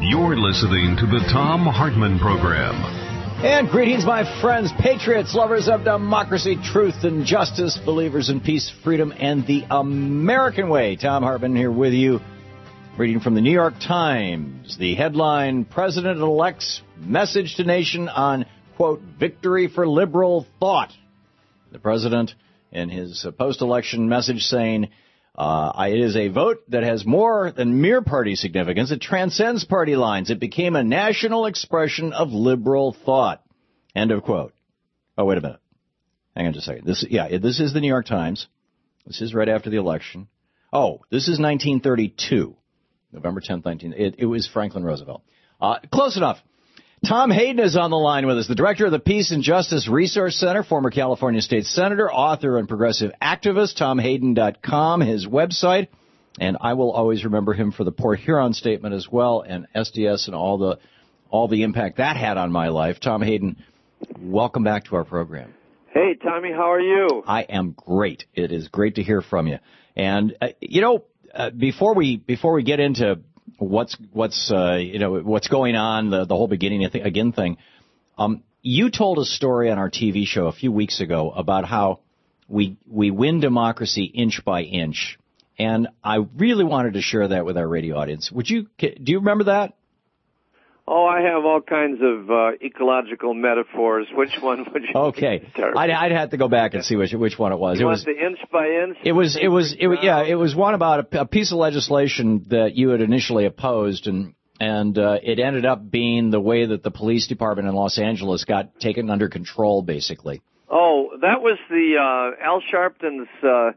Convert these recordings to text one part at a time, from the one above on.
You're listening to the Thom Hartmann Program. And greetings, my friends, patriots, lovers of democracy, truth, and justice, believers in peace, freedom, and the American way. Thom Hartmann here with you, reading from the New York Times. The headline, President-elect's message to nation on, quote, victory for liberal thought. The president in his post-election message saying, it is a vote that has more than mere party significance. It transcends party lines. It became a national expression of liberal thought. End of quote. Oh, wait a minute. Hang on just a second. This is the New York Times. This is right after the election. Oh, this is 1932. November 10th, It was Franklin Roosevelt. Close enough. Tom Hayden is on the line with us, the director of the Peace and Justice Resource Center, former California state senator, author, and progressive activist, TomHayden.com, his website. And I will always remember him for the Port Huron statement as well, and SDS and all the impact that had on my life. Tom Hayden, welcome back to our program. Hey, Tommy, how are you? I am great. It is great to hear from you. And, before we get into what's going on, the whole beginning thing. You told a story on our TV show a few weeks ago about how we win democracy inch by inch, and I really wanted to share that with our radio audience. Do you remember that? Oh, I have all kinds of ecological metaphors. Which one would you? Okay, I'd have to go back and see which one it was. You want the inch by inch? It was one about a piece of legislation that you had initially opposed, and it ended up being the way that the police department in Los Angeles got taken under control, basically. Oh, that was the Al Sharpton's,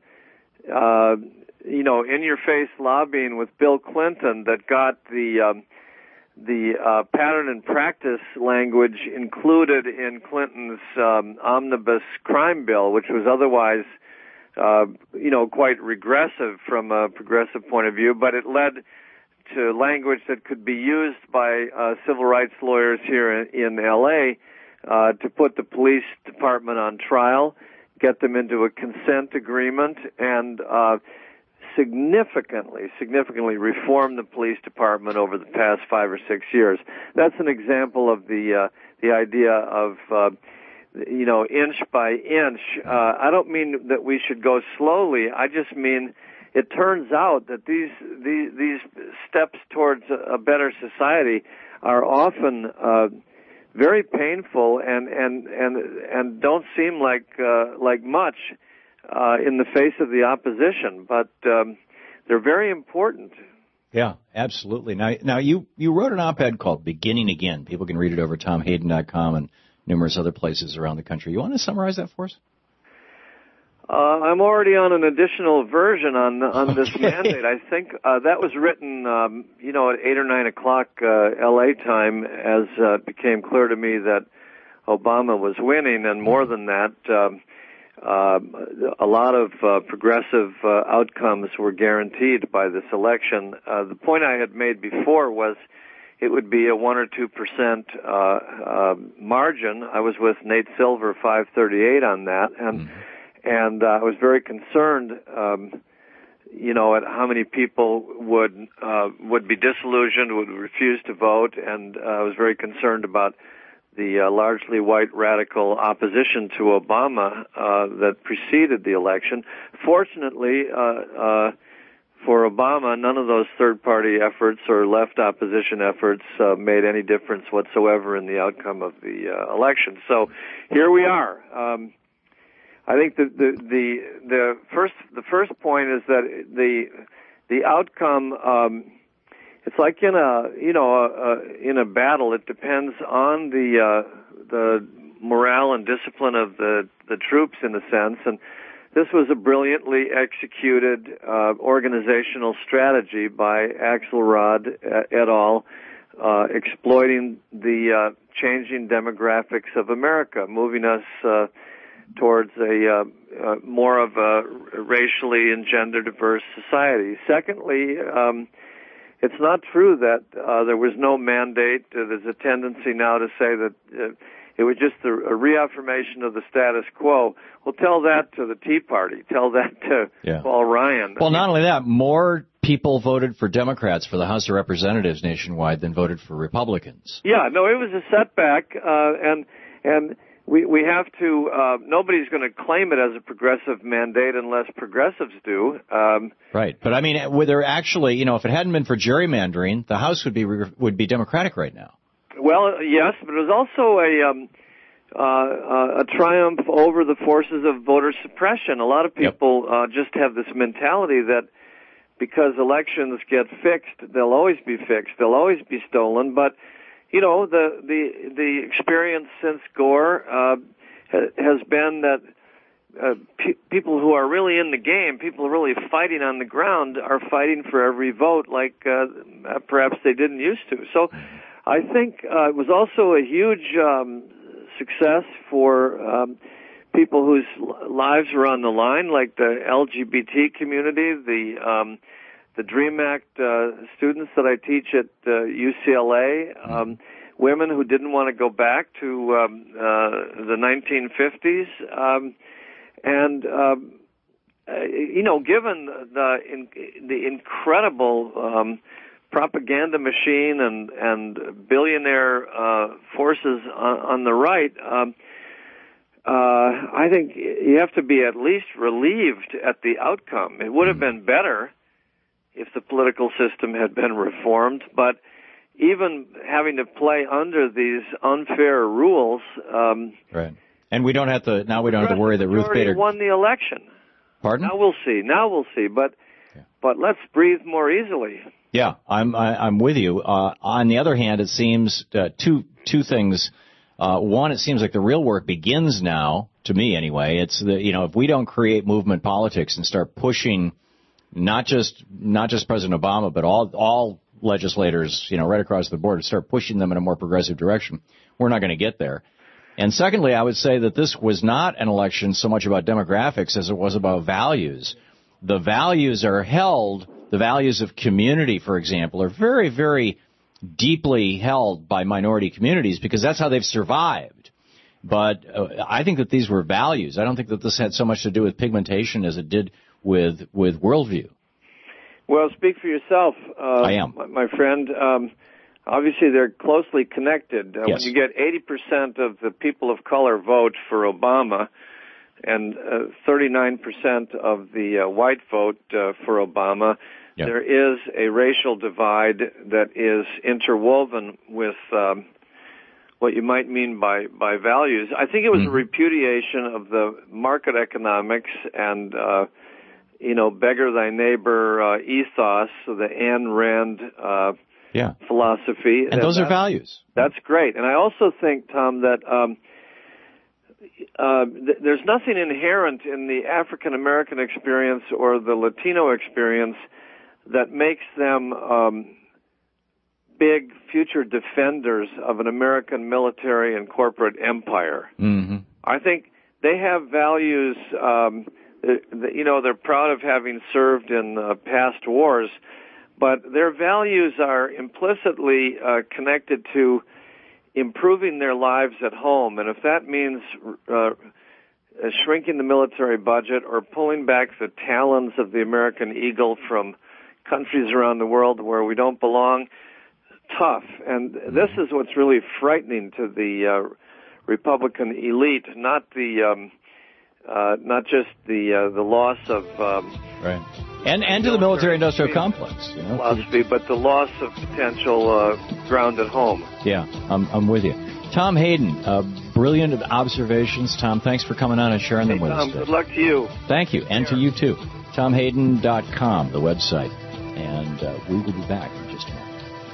in-your-face lobbying with Bill Clinton that got the pattern and practice language included in Clinton's omnibus crime bill, which was otherwise, quite regressive from a progressive point of view, but it led to language that could be used by civil rights lawyers here in L.A. To put the police department on trial, get them into a consent agreement, and significantly reform the police department over the past 5 or 6 years. That's an example of the idea of inch by inch. I don't mean that we should go slowly. I just mean it turns out that these steps towards a better society are often very painful and don't seem like much in the face of the opposition, but they're very important. Yeah, absolutely. Now you wrote an op-ed called Beginning Again. People can read it over TomHayden.com and numerous other places around the country. You want to summarize that for us? I'm already on an additional version on this mandate. I think that was written, at 8 or 9 o'clock L.A. time, as it became clear to me that Obama was winning, and more than that, a lot of progressive outcomes were guaranteed by this election. The point I had made before was it would be a 1 or 2% margin. I was with Nate Silver, 538 on that, and I was very concerned, at how many people would be disillusioned, would refuse to vote, and I was very concerned about the largely white radical opposition to Obama that preceded the election. Fortunately, for Obama, none of those third-party efforts or left opposition efforts made any difference whatsoever in the outcome of the election. So here we are. I think the first point is that the outcome. It's like in a battle. It depends on the morale and discipline of the troops, in a sense. And this was a brilliantly executed organizational strategy by Axelrod et al., exploiting the changing demographics of America, moving us towards a more of a racially and gender diverse society. Secondly, it's not true that there was no mandate. There's a tendency now to say that it was just a reaffirmation of the status quo. Well, tell that to the Tea Party. Tell that to Paul Ryan. Well, not only that, more people voted for Democrats for the House of Representatives nationwide than voted for Republicans. Yeah, no, it was a setback, and we have to. Nobody's going to claim it as a progressive mandate unless progressives do. Right, but I mean, were there actually, if it hadn't been for gerrymandering, the House would be Democratic right now. Well, yes, but it was also a triumph over the forces of voter suppression. A lot of people just have this mentality that because elections get fixed, they'll always be fixed, they'll always be stolen. But the experience since Gore has been that people who are really in the game, people who are really fighting on the ground, are fighting for every vote like perhaps they didn't used to. So I think it was also a huge success for people whose lives were on the line, like the LGBT community, the DREAM Act students that I teach at UCLA, women who didn't want to go back to the 1950s, given the incredible propaganda machine and billionaire forces on the right, I think you have to be at least relieved at the outcome. It would have been better if the political system had been reformed, but even having to play under these unfair rules, right? And we don't have to worry that Ruth Bader won the election. Pardon? Now we'll see. But let's breathe more easily. Yeah, I'm with you. On the other hand, it seems two things. One, it seems like the real work begins now. To me, anyway, it's if we don't create movement politics and start pushing not just President Obama, but all legislators, right across the board, start pushing them in a more progressive direction, we're not going to get there. And secondly, I would say that this was not an election so much about demographics as it was about values. The values are held. The values of community, for example, are very, very deeply held by minority communities because that's how they've survived. But I think that these were values. I don't think that this had so much to do with pigmentation as it did with worldview. Well, speak for yourself. I am. My friend. Obviously, they're closely connected. Yes. When you get 80% of the people of color vote for Obama and 39% of the white vote for Obama, there is a racial divide that is interwoven with what you might mean by values. I think it was a repudiation of the market economics and beggar thy neighbor ethos, the Ayn Rand philosophy. And those are values. That's great. And I also think, Tom, that there's nothing inherent in the African American experience or the Latino experience that makes them big future defenders of an American military and corporate empire. Mm-hmm. I think they have values. They're proud of having served in past wars, but their values are implicitly connected to improving their lives at home. And if that means shrinking the military budget or pulling back the talons of the American eagle from countries around the world where we don't belong, tough. And this is what's really frightening to the Republican elite, not just the loss of right. And to the military-industrial complex, philosophy, but the loss of potential ground at home. Yeah, I'm with you. Tom Hayden, brilliant observations. Tom, thanks for coming on and sharing them with us. Good luck to you. Thank you, and to you too. TomHayden.com, the website, and we will be back in just a moment.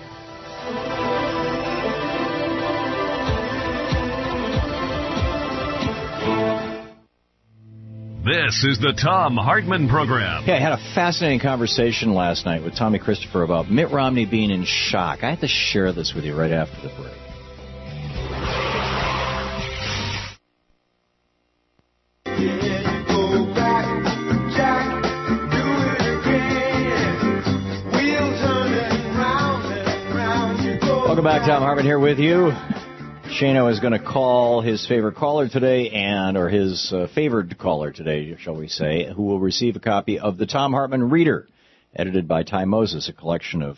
This is the Thom Hartmann Program. Yeah, I had a fascinating conversation last night with Tommy Christopher about Mitt Romney being in shock. I have to share this with you right after the break. Welcome back. Thom Hartmann here with you. Shano is going to call his favorite caller today, or his favored caller today, shall we say, who will receive a copy of the Thom Hartmann Reader. edited by Ty Moses, a collection of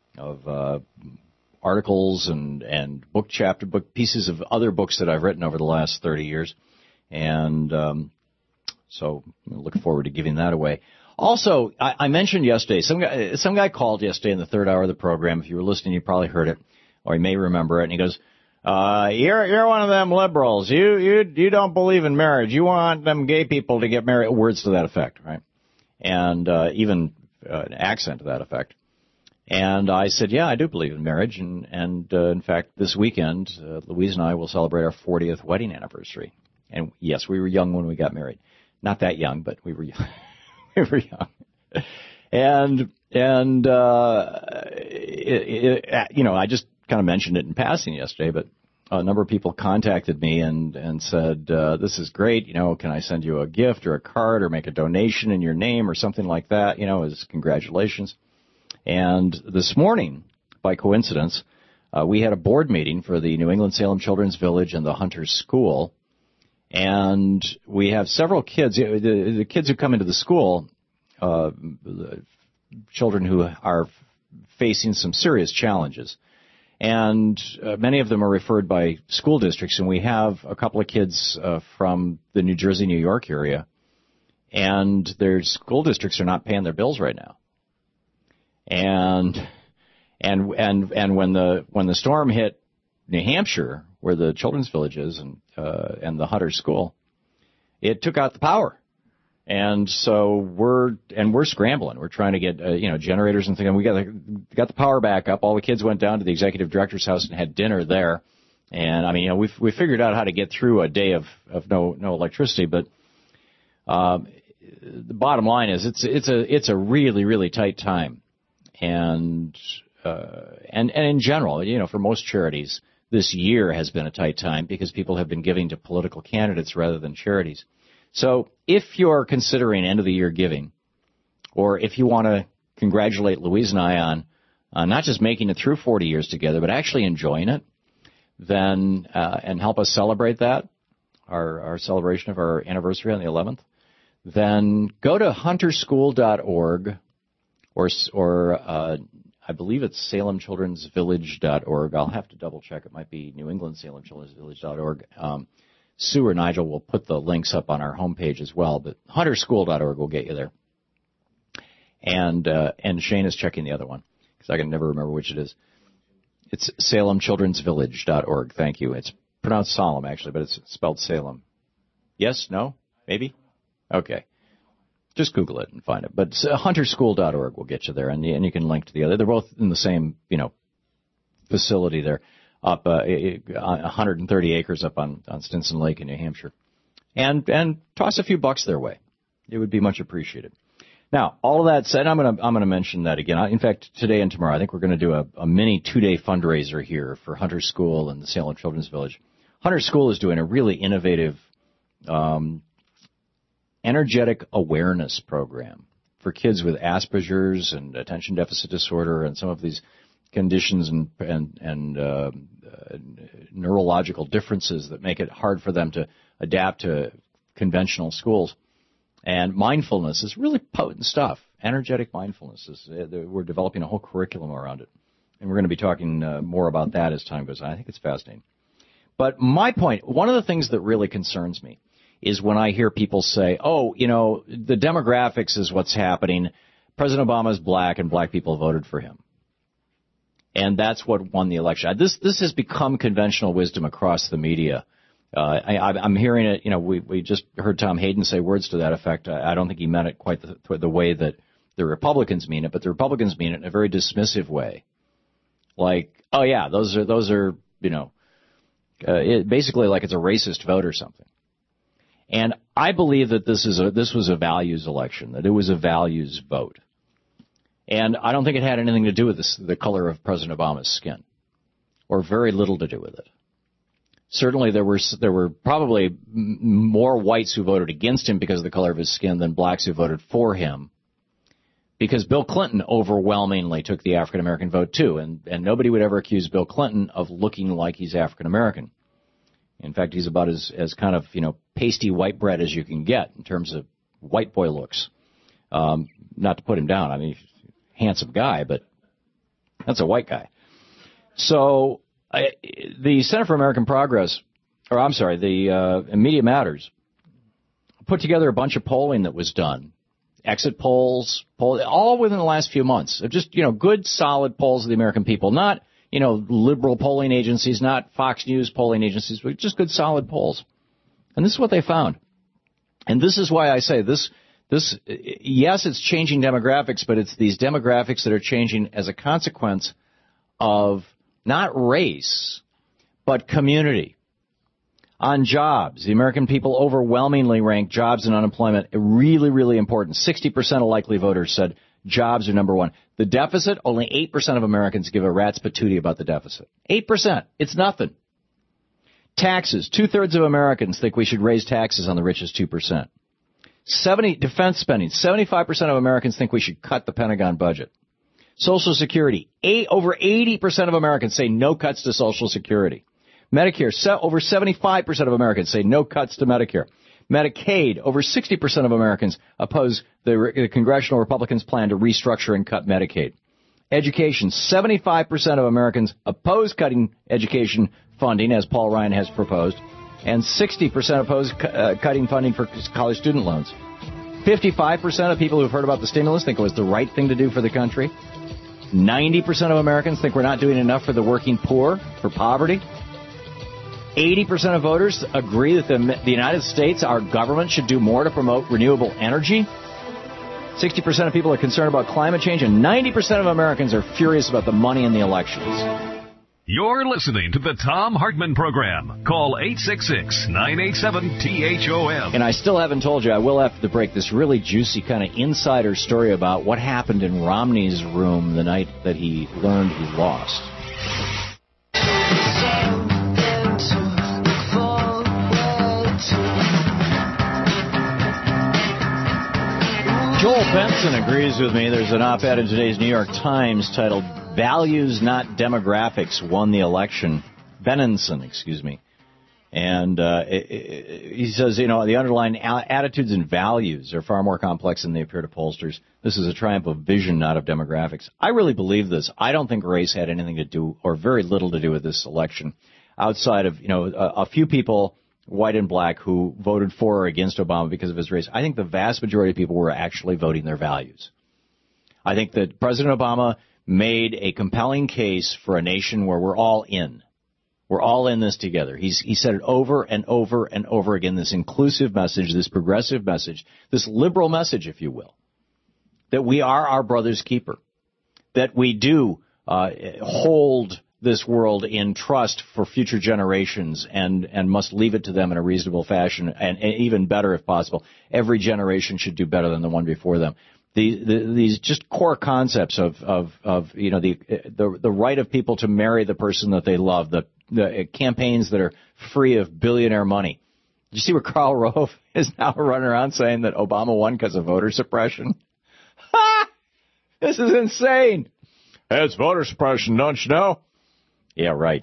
articles and book pieces of other books that I've written over the last 30 years. And so I look forward to giving that away. Also, I mentioned yesterday, some guy called yesterday in the third hour of the program. If you were listening, you probably heard it, or you may remember it. And he goes, you're one of them liberals. You don't believe in marriage. You want them gay people to get married. Words to that effect, right? And even an accent to that effect. And I said, yeah, I do believe in marriage. And in fact, this weekend, Louise and I will celebrate our 40th wedding anniversary. And yes, we were young when we got married. Not that young, but we were young. We were young. And I just kind of mentioned it in passing yesterday, but a number of people contacted me and said, this is great. Can I send you a gift or a card or make a donation in your name or something like that? As congratulations. And this morning, by coincidence, we had a board meeting for the New England Salem Children's Village and the Hunter's School. And we have several kids, the kids who come into the school, the children who are facing some serious challenges. And many of them are referred by school districts, and we have a couple of kids from the New Jersey, New York area, and their school districts are not paying their bills right now. And when the storm hit New Hampshire, where the Children's Village is, and the Hunter School, it took out the power. And so we're scrambling. We're trying to get generators and things. And we got the power back up. All the kids went down to the executive director's house and had dinner there. And we figured out how to get through a day of no electricity. But the bottom line is it's a really, really tight time. And in general, for most charities, this year has been a tight time because people have been giving to political candidates rather than charities. So if you're considering end-of-the-year giving, or if you want to congratulate Louise and I on not just making it through 40 years together, but actually enjoying it, then and help us celebrate that, our celebration of our anniversary on the 11th, then go to hunterschool.org or I believe it's salemchildrensvillage.org. I'll have to double-check. It might be New England salemchildrensvillage.org. Sue or Nigel will put the links up on our homepage as well, but hunterschool.org will get you there. And Shane is checking the other one, because I can never remember which it is. It's salemchildrensvillage.org. Thank you. It's pronounced Salem, actually, but it's spelled Salem. Yes? No? Maybe? Okay. Just Google it and find it. But hunterschool.org will get you there, and you can link to the other. They're both in the same, facility there. Up 130 acres up on Stinson Lake in New Hampshire. And toss a few bucks their way. It would be much appreciated. Now, all of that said, I'm gonna mention that again. In fact, today and tomorrow, I think we're going to do a mini 2-day fundraiser here for Hunter School and the Salem Children's Village. Hunter School is doing a really innovative energetic awareness program for kids with Asperger's and attention deficit disorder and some of these conditions and neurological differences that make it hard for them to adapt to conventional schools. And mindfulness is really potent stuff. Energetic mindfulness we're developing a whole curriculum around it. And we're going to be talking more about that as time goes on. I think it's fascinating. But my point, one of the things that really concerns me is when I hear people say, the demographics is what's happening. President Obama is black and black people voted for him. And that's what won the election. This has become conventional wisdom across the media. I'm hearing it. We just heard Tom Hayden say words to that effect. I don't think he meant it quite the way that the Republicans mean it, but the Republicans mean it in a very dismissive way. Like, oh yeah, those are basically like it's a racist vote or something. And I believe that this was a values election, that it was a values vote. And I don't think it had anything to do with the color of President Obama's skin, or very little to do with it. Certainly there were probably more whites who voted against him because of the color of his skin than blacks who voted for him, because Bill Clinton overwhelmingly took the African-American vote too, and nobody would ever accuse Bill Clinton of looking like he's African-American. In fact, he's about as kind of, pasty white bread as you can get in terms of white boy looks. Not to put him down. I mean, handsome guy, but that's a white guy. So the Center for American Progress, the Media Matters, put together a bunch of polling that was done. Exit polls, all within the last few months. Just, good, solid polls of the American people. Not, liberal polling agencies, not Fox News polling agencies, but just good, solid polls. And this is what they found. And this is why I say this, yes, it's changing demographics, but it's these demographics that are changing as a consequence of not race, but community. On jobs, the American people overwhelmingly rank jobs and unemployment really, really important. 60% of likely voters said jobs are number one. The deficit, only 8% of Americans give a rat's patootie about the deficit. 8%. It's nothing. Taxes. 2/3 of Americans think we should raise taxes on the richest 2%. Defense spending. 75% of Americans think we should cut the Pentagon budget. Social Security. Over 80% of Americans say no cuts to Social Security. Medicare, over 75% of Americans say no cuts to Medicare. Medicaid, over 60% of Americans oppose the congressional Republicans' plan to restructure and cut Medicaid. Education, 75% of Americans oppose cutting education funding, as Paul Ryan has proposed, and 60% oppose cutting funding for college student loans. 55% of people who've heard about the stimulus think it was the right thing to do for the country. 90% of Americans think we're not doing enough for the working poor, for poverty. 80% of voters agree that the United States, our government, should do more to promote renewable energy. 60% of people are concerned about climate change, and 90% of Americans are furious about the money in the elections. You're listening to the Thom Hartmann Program. Call 866-987-THOM. And I still haven't told you, I will after the break, this really juicy kind of insider story about what happened in Romney's room the night that he learned he lost. Joel Benson agrees with me. There's an op-ed in today's New York Times titled, Values Not Demographics Won the Election. Benenson, excuse me. And he says, the underlying attitudes and values are far more complex than they appear to pollsters. This is a triumph of vision, not of demographics. I really believe this. I don't think race had anything to do, or very little to do with this election, outside of, a few people, white and black, who voted for or against Obama because of his race. I think the vast majority of people were actually voting their values. I think that President Obama made a compelling case for a nation where we're all in. We're all in this together. He said it over and over and over again, this inclusive message, this progressive message, this liberal message, if you will, that we are our brother's keeper, that we do hold this world in trust for future generations and must leave it to them in a reasonable fashion, and even better if possible. Every generation should do better than the one before them. These just core concepts of the right of people to marry the person that they love, the campaigns that are free of billionaire money. Did you see where Karl Rove is now running around saying that Obama won because of voter suppression? Ha! This is insane. It's voter suppression, don't you know? Yeah, right.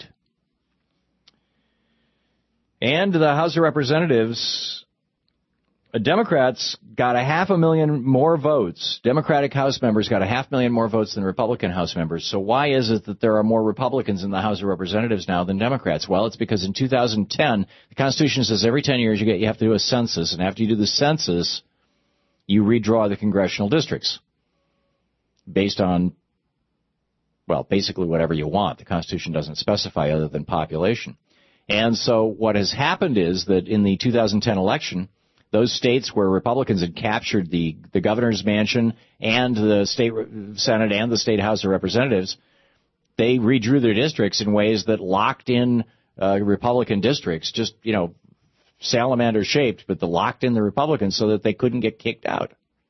And the House of Representatives, Democrats got 500,000 more votes. Democratic House members got 500,000 more votes than Republican House members. So why is it that there are more Republicans in the House of Representatives now than Democrats? Well, it's because in 2010, the Constitution says every 10 years you have to do a census, and after you do the census, you redraw the congressional districts based on, well, basically whatever you want. The Constitution doesn't specify other than population. And so what has happened is that in the 2010 election, those states where Republicans had captured the governor's mansion and the state Senate and the state House of Representatives, they redrew their districts in ways that locked in Republican districts, just, salamander-shaped, but locked in the Republicans so that they couldn't get kicked out.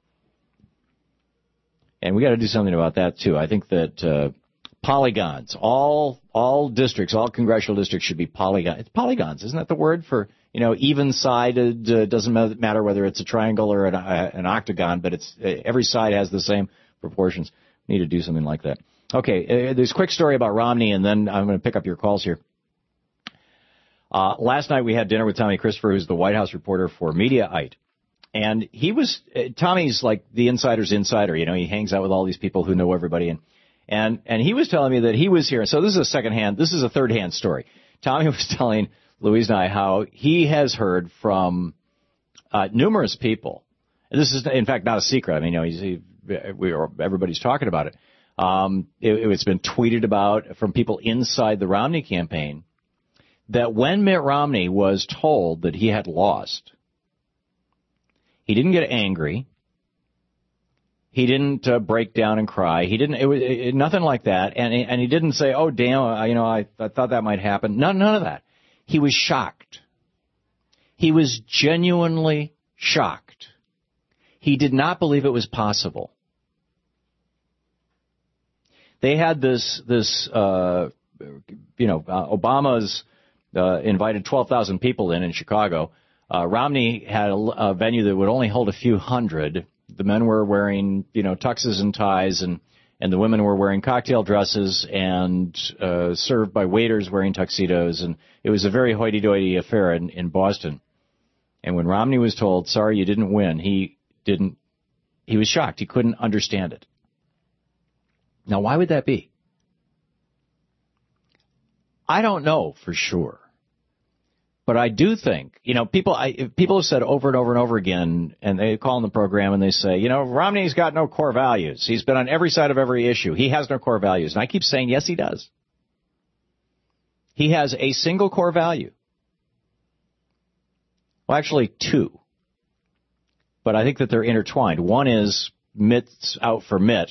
And we got to do something about that, too. I think that polygons, all districts, all congressional districts should be polygons. It's polygons, isn't that the word for, even-sided? Doesn't matter whether it's a triangle or an octagon, but it's every side has the same proportions. We need to do something like that. Okay, there's a quick story about Romney, and then I'm going to pick up your calls here. Last night we had dinner with Tommy Christopher, who's the White House reporter for Mediaite. And Tommy's like the insider's insider. You know, he hangs out with all these people who know everybody. And he was telling me that he was here. So this is a third-hand story. Tommy was telling Louise and I how he has heard from numerous people. And this is, in fact, not a secret. I mean, you know, everybody's talking about it. It's been tweeted about from people inside the Romney campaign that when Mitt Romney was told that he had lost, he didn't get angry. He didn't break down and cry. He didn't. Nothing like that. And he didn't say, "Oh, damn, you know, I thought that might happen." None of that. He was shocked. He was genuinely shocked. He did not believe it was possible. They had this Obama's invited 12,000 people in Chicago. Romney had a venue that would only hold a few hundred. The men were wearing, you know, tuxes and ties, and the women were wearing cocktail dresses and served by waiters wearing tuxedos. And it was a very hoity-toity affair in Boston. And when Romney was told, sorry, you didn't win, he was shocked. He couldn't understand it. Now, why would that be? I don't know for sure. But I do think, you know, people have said over and over and over again, and they call on the program and they say, you know, Romney's got no core values. He's been on every side of every issue. He has no core values. And I keep saying, yes, he does. He has a single core value. Well, actually, two. But I think that they're intertwined. One is Mitt's out for Mitt.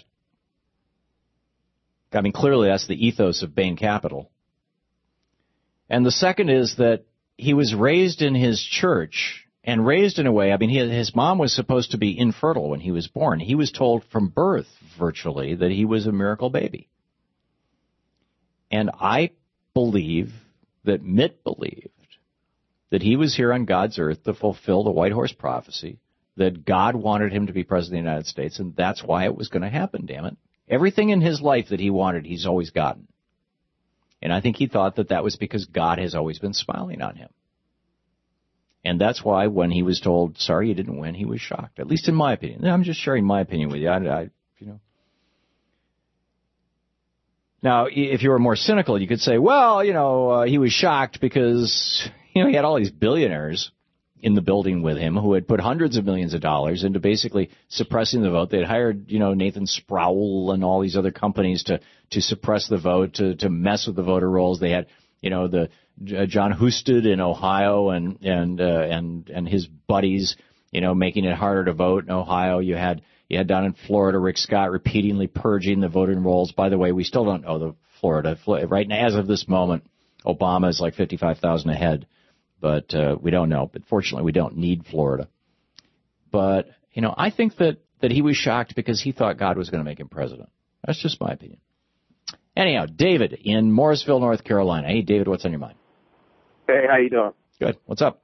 I mean, clearly that's the ethos of Bain Capital. And the second is that he was raised in his church and raised in a way, I mean, his mom was supposed to be infertile when he was born. He was told from birth, virtually, that he was a miracle baby. And I believe that Mitt believed that he was here on God's earth to fulfill the White Horse prophecy, that God wanted him to be president of the United States, and that's why it was going to happen, damn it. Everything in his life that he wanted, he's always gotten. And I think he thought that that was because God has always been smiling on him. And that's why when he was told, sorry, you didn't win, he was shocked, at least in my opinion. I'm just sharing my opinion with you. You know. Now, if you were more cynical, you could say, well, you know, he was shocked because, you know, he had all these billionaires in the building with him who had put hundreds of millions of dollars into basically suppressing the vote. They had hired, you know, Nathan Sproul and all these other companies to suppress the vote, to mess with the voter rolls. They had, you know, the John Husted in Ohio and his buddies, you know, making it harder to vote in Ohio. You had down in Florida, Rick Scott repeatedly purging the voting rolls. By the way, we still don't know the Florida. Right now, as of this moment, Obama is like 55,000 ahead. But we don't know. But fortunately, we don't need Florida. But, you know, I think that he was shocked because he thought God was going to make him president. That's just my opinion. Anyhow, David in Morrisville, North Carolina. Hey, David, what's on your mind? Hey, how you doing? Good. What's up?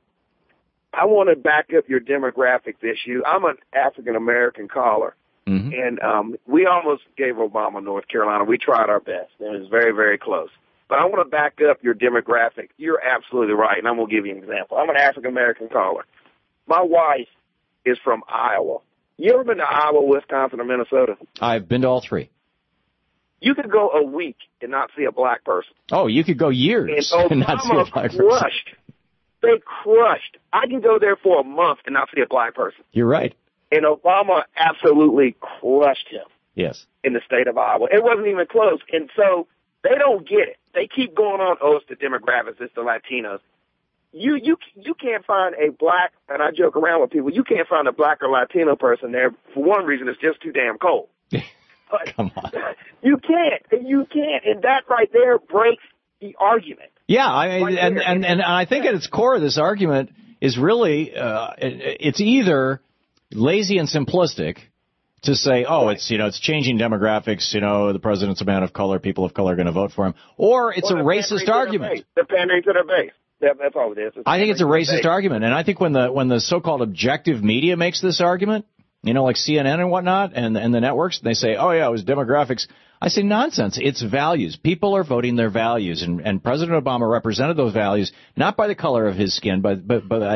I want to back up your demographics issue. I'm an African-American caller, and we almost gave Obama North Carolina. We tried our best, and it was very, very close. But I want to back up your demographic. You're absolutely right, and I'm going to give you an example. I'm an African-American caller. My wife is from Iowa. You ever been to Iowa, Wisconsin, or Minnesota? I've been to all three. You could go a week and not see a black person. Oh, you could go years and not see a black person. Crushed. They crushed. I can go there for a month and not see a black person. You're right. And Obama absolutely crushed him. Yes. In the state of Iowa. It wasn't even close. And so they don't get it. They keep going on, oh, it's the demographics, it's the Latinos. You can't find a black, and I joke around with people, you can't find a black or Latino person there. For one reason, it's just too damn cold. But come on. You can't. And that right there breaks the argument. Yeah, I mean, and I think at its core, this argument is really, it's either lazy and simplistic to say, oh, it's, you know, it's changing demographics, you know, the president's a man of color, people of color are going to vote for him, or it's a racist argument. The pandering to their base. That's all it is. I think it's a racist argument, and I think when the so-called objective media makes this argument, you know, like CNN and whatnot, and the networks, they say, oh, yeah, it was demographics. I say nonsense. It's values. People are voting their values, and President Obama represented those values not by the color of his skin, but by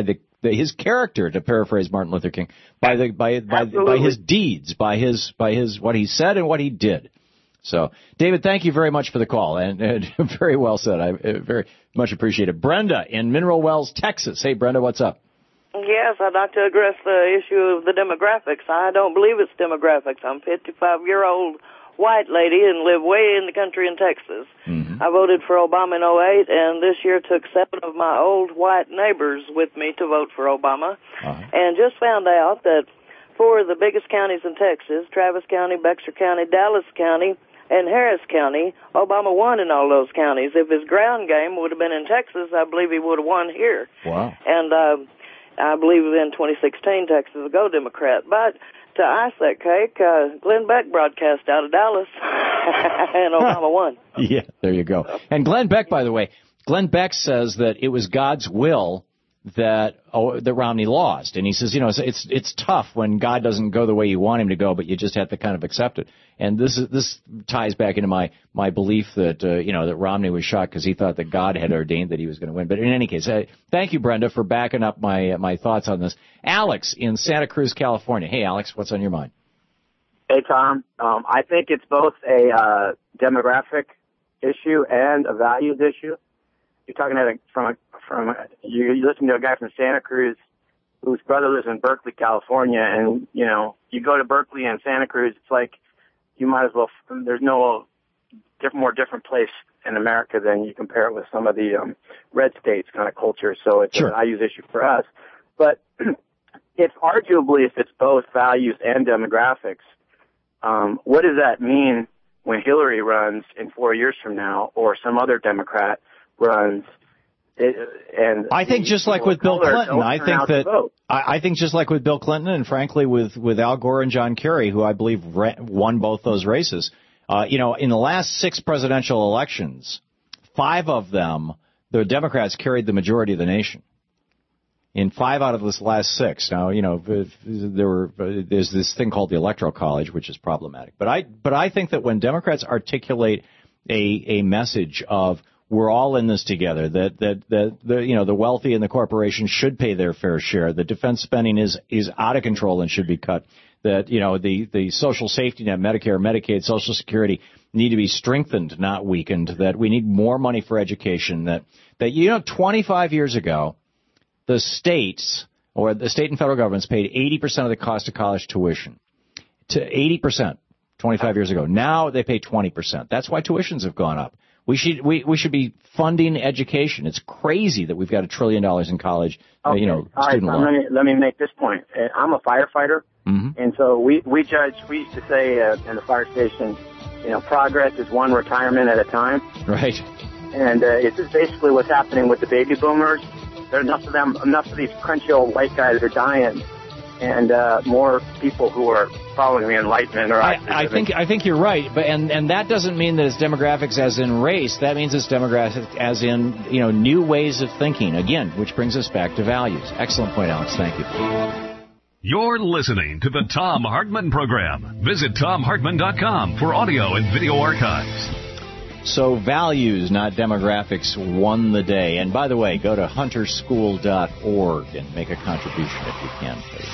his character, to paraphrase Martin Luther King, by his deeds, by his what he said and what he did. So, David, thank you very much for the call, and very well said. I very much appreciate it. Brenda in Mineral Wells, Texas. Hey, Brenda, what's up? Yes, I'd like to address the issue of the demographics. I don't believe it's demographics. I'm a 55-year-old white lady and live way in the country in Texas. Mm-hmm. I voted for Obama in 2008, and this year took 7 of my old white neighbors with me to vote for Obama, and just found out that 4 of the biggest counties in Texas, Travis County, Bexar County, Dallas County, and Harris County, Obama won in all those counties. If his ground game would have been in Texas, I believe he would have won here. Wow. And I believe in 2016, Texas will go Democrat. But to ice that cake, Glenn Beck broadcast out of Dallas, and Obama won. Yeah, there you go. And Glenn Beck, by the way, Glenn Beck says that it was God's will that Romney lost. And he says, it's tough when God doesn't go the way you want him to go, but you just have to kind of accept it. And this ties back into my belief that, that Romney was shot because he thought that God had ordained that he was going to win. But in any case, thank you, Brenda, for backing up my thoughts on this. Alex in Santa Cruz, California. Hey, Alex, what's on your mind? Hey, Tom. I think it's both a demographic issue and a values issue. You're talking you're listening to a guy from Santa Cruz whose brother lives in Berkeley, California, and, you go to Berkeley and Santa Cruz, it's like you might as well, there's no more different place in America than you compare it with some of the red states kind of culture, so it's a values issue for us. But it's arguably, if it's both values and demographics, what does that mean when Hillary runs in 4 years from now, or some other Democrat runs? I think just like with Bill Clinton, I think just like with Bill Clinton, and frankly with Al Gore and John Kerry, who I believe won both those races. In the last 6 presidential elections, 5 of them, the Democrats carried the majority of the nation. In 5 out of this last 6. Now, there's this thing called the Electoral College, which is problematic. But I think that when Democrats articulate a message of we're all in this together, that the wealthy and the corporations should pay their fair share, that defense spending is out of control and should be cut, that the social safety net, Medicare, Medicaid, Social Security need to be strengthened, not weakened, that we need more money for education, that 25 years ago, the states, or the state and federal governments, paid 80% of the cost of college tuition. To 80%, 25 years ago. Now they pay 20%. That's why tuitions have gone up. We should be funding education. It's crazy that we've got $1 trillion in college, student loan. Let me make this point. I'm a firefighter, and so we used to say in the fire station, progress is one retirement at a time. Right. And it's just basically what's happening with the baby boomers. There's enough of these crunchy old white guys are dying, and more people who are following the Enlightenment. I think you're right, but and that doesn't mean that it's demographics as in race. That means it's demographics as in new ways of thinking. Again, which brings us back to values. Excellent point, Alex. Thank you. You're listening to the Thom Hartmann Program. Visit ThomHartmann.com for audio and video archives. So values, not demographics, won the day. And by the way, go to hunterschool.org and make a contribution if you can, please.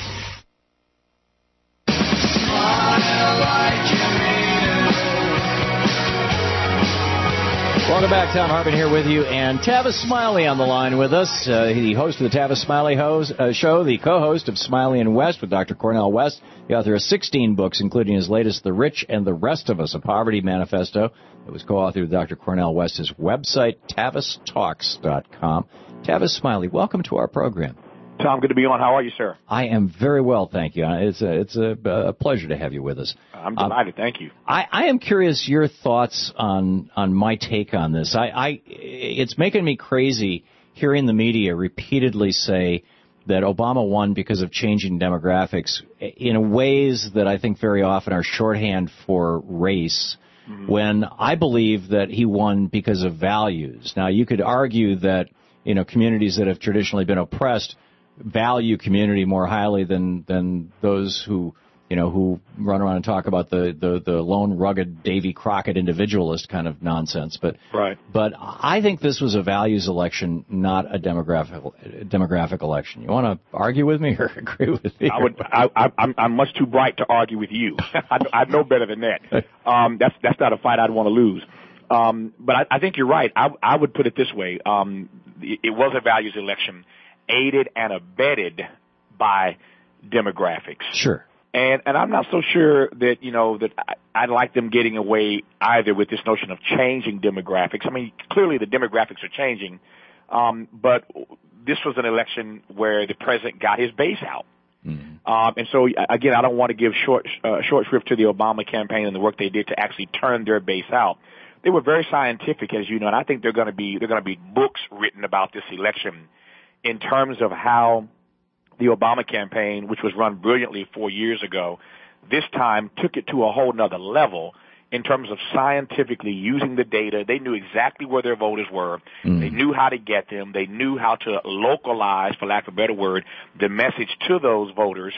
Welcome back. Thom Hartmann here with you, and Tavis Smiley on the line with us. The host of the Tavis Smiley Show, the co-host of Smiley and West with Dr. Cornel West, the author of 16 books, including his latest, The Rich and the Rest of Us, a Poverty Manifesto. It was co-authored with Dr. Cornel West. His website, TavisTalks.com. Tavis Smiley, welcome to our program. Tom, good to be on. How are you, sir? I am very well, thank you. It's a pleasure to have you with us. I'm delighted. Thank you. I am curious your thoughts on my take on this. It's making me crazy hearing the media repeatedly say that Obama won because of changing demographics in ways that I think very often are shorthand for race, when I believe that he won because of values. Now, you could argue that communities that have traditionally been oppressed value community more highly than those who who run around and talk about the lone, rugged Davy Crockett individualist kind of nonsense. But I think this was a values election, not a demographic election. You want to argue with me or agree with me? I'm much too bright to argue with you. I know better than that. That's not a fight I'd want to lose. But I think you're right. I would put it this way. It was a values election, aided and abetted by demographics. Sure. And I'm not so sure that, that I'd like them getting away either with this notion of changing demographics. I mean, clearly the demographics are changing, but this was an election where the president got his base out. Mm-hmm. And so, again, I don't want to give short shrift to the Obama campaign and the work they did to actually turn their base out. They were very scientific, as you know, and I think they're going to be books written about this election in terms of how the Obama campaign, which was run brilliantly 4 years ago, this time took it to a whole nother level in terms of scientifically using the data. They knew exactly where their voters were. Mm. They knew how to get them. They knew how to localize, for lack of a better word, the message to those voters.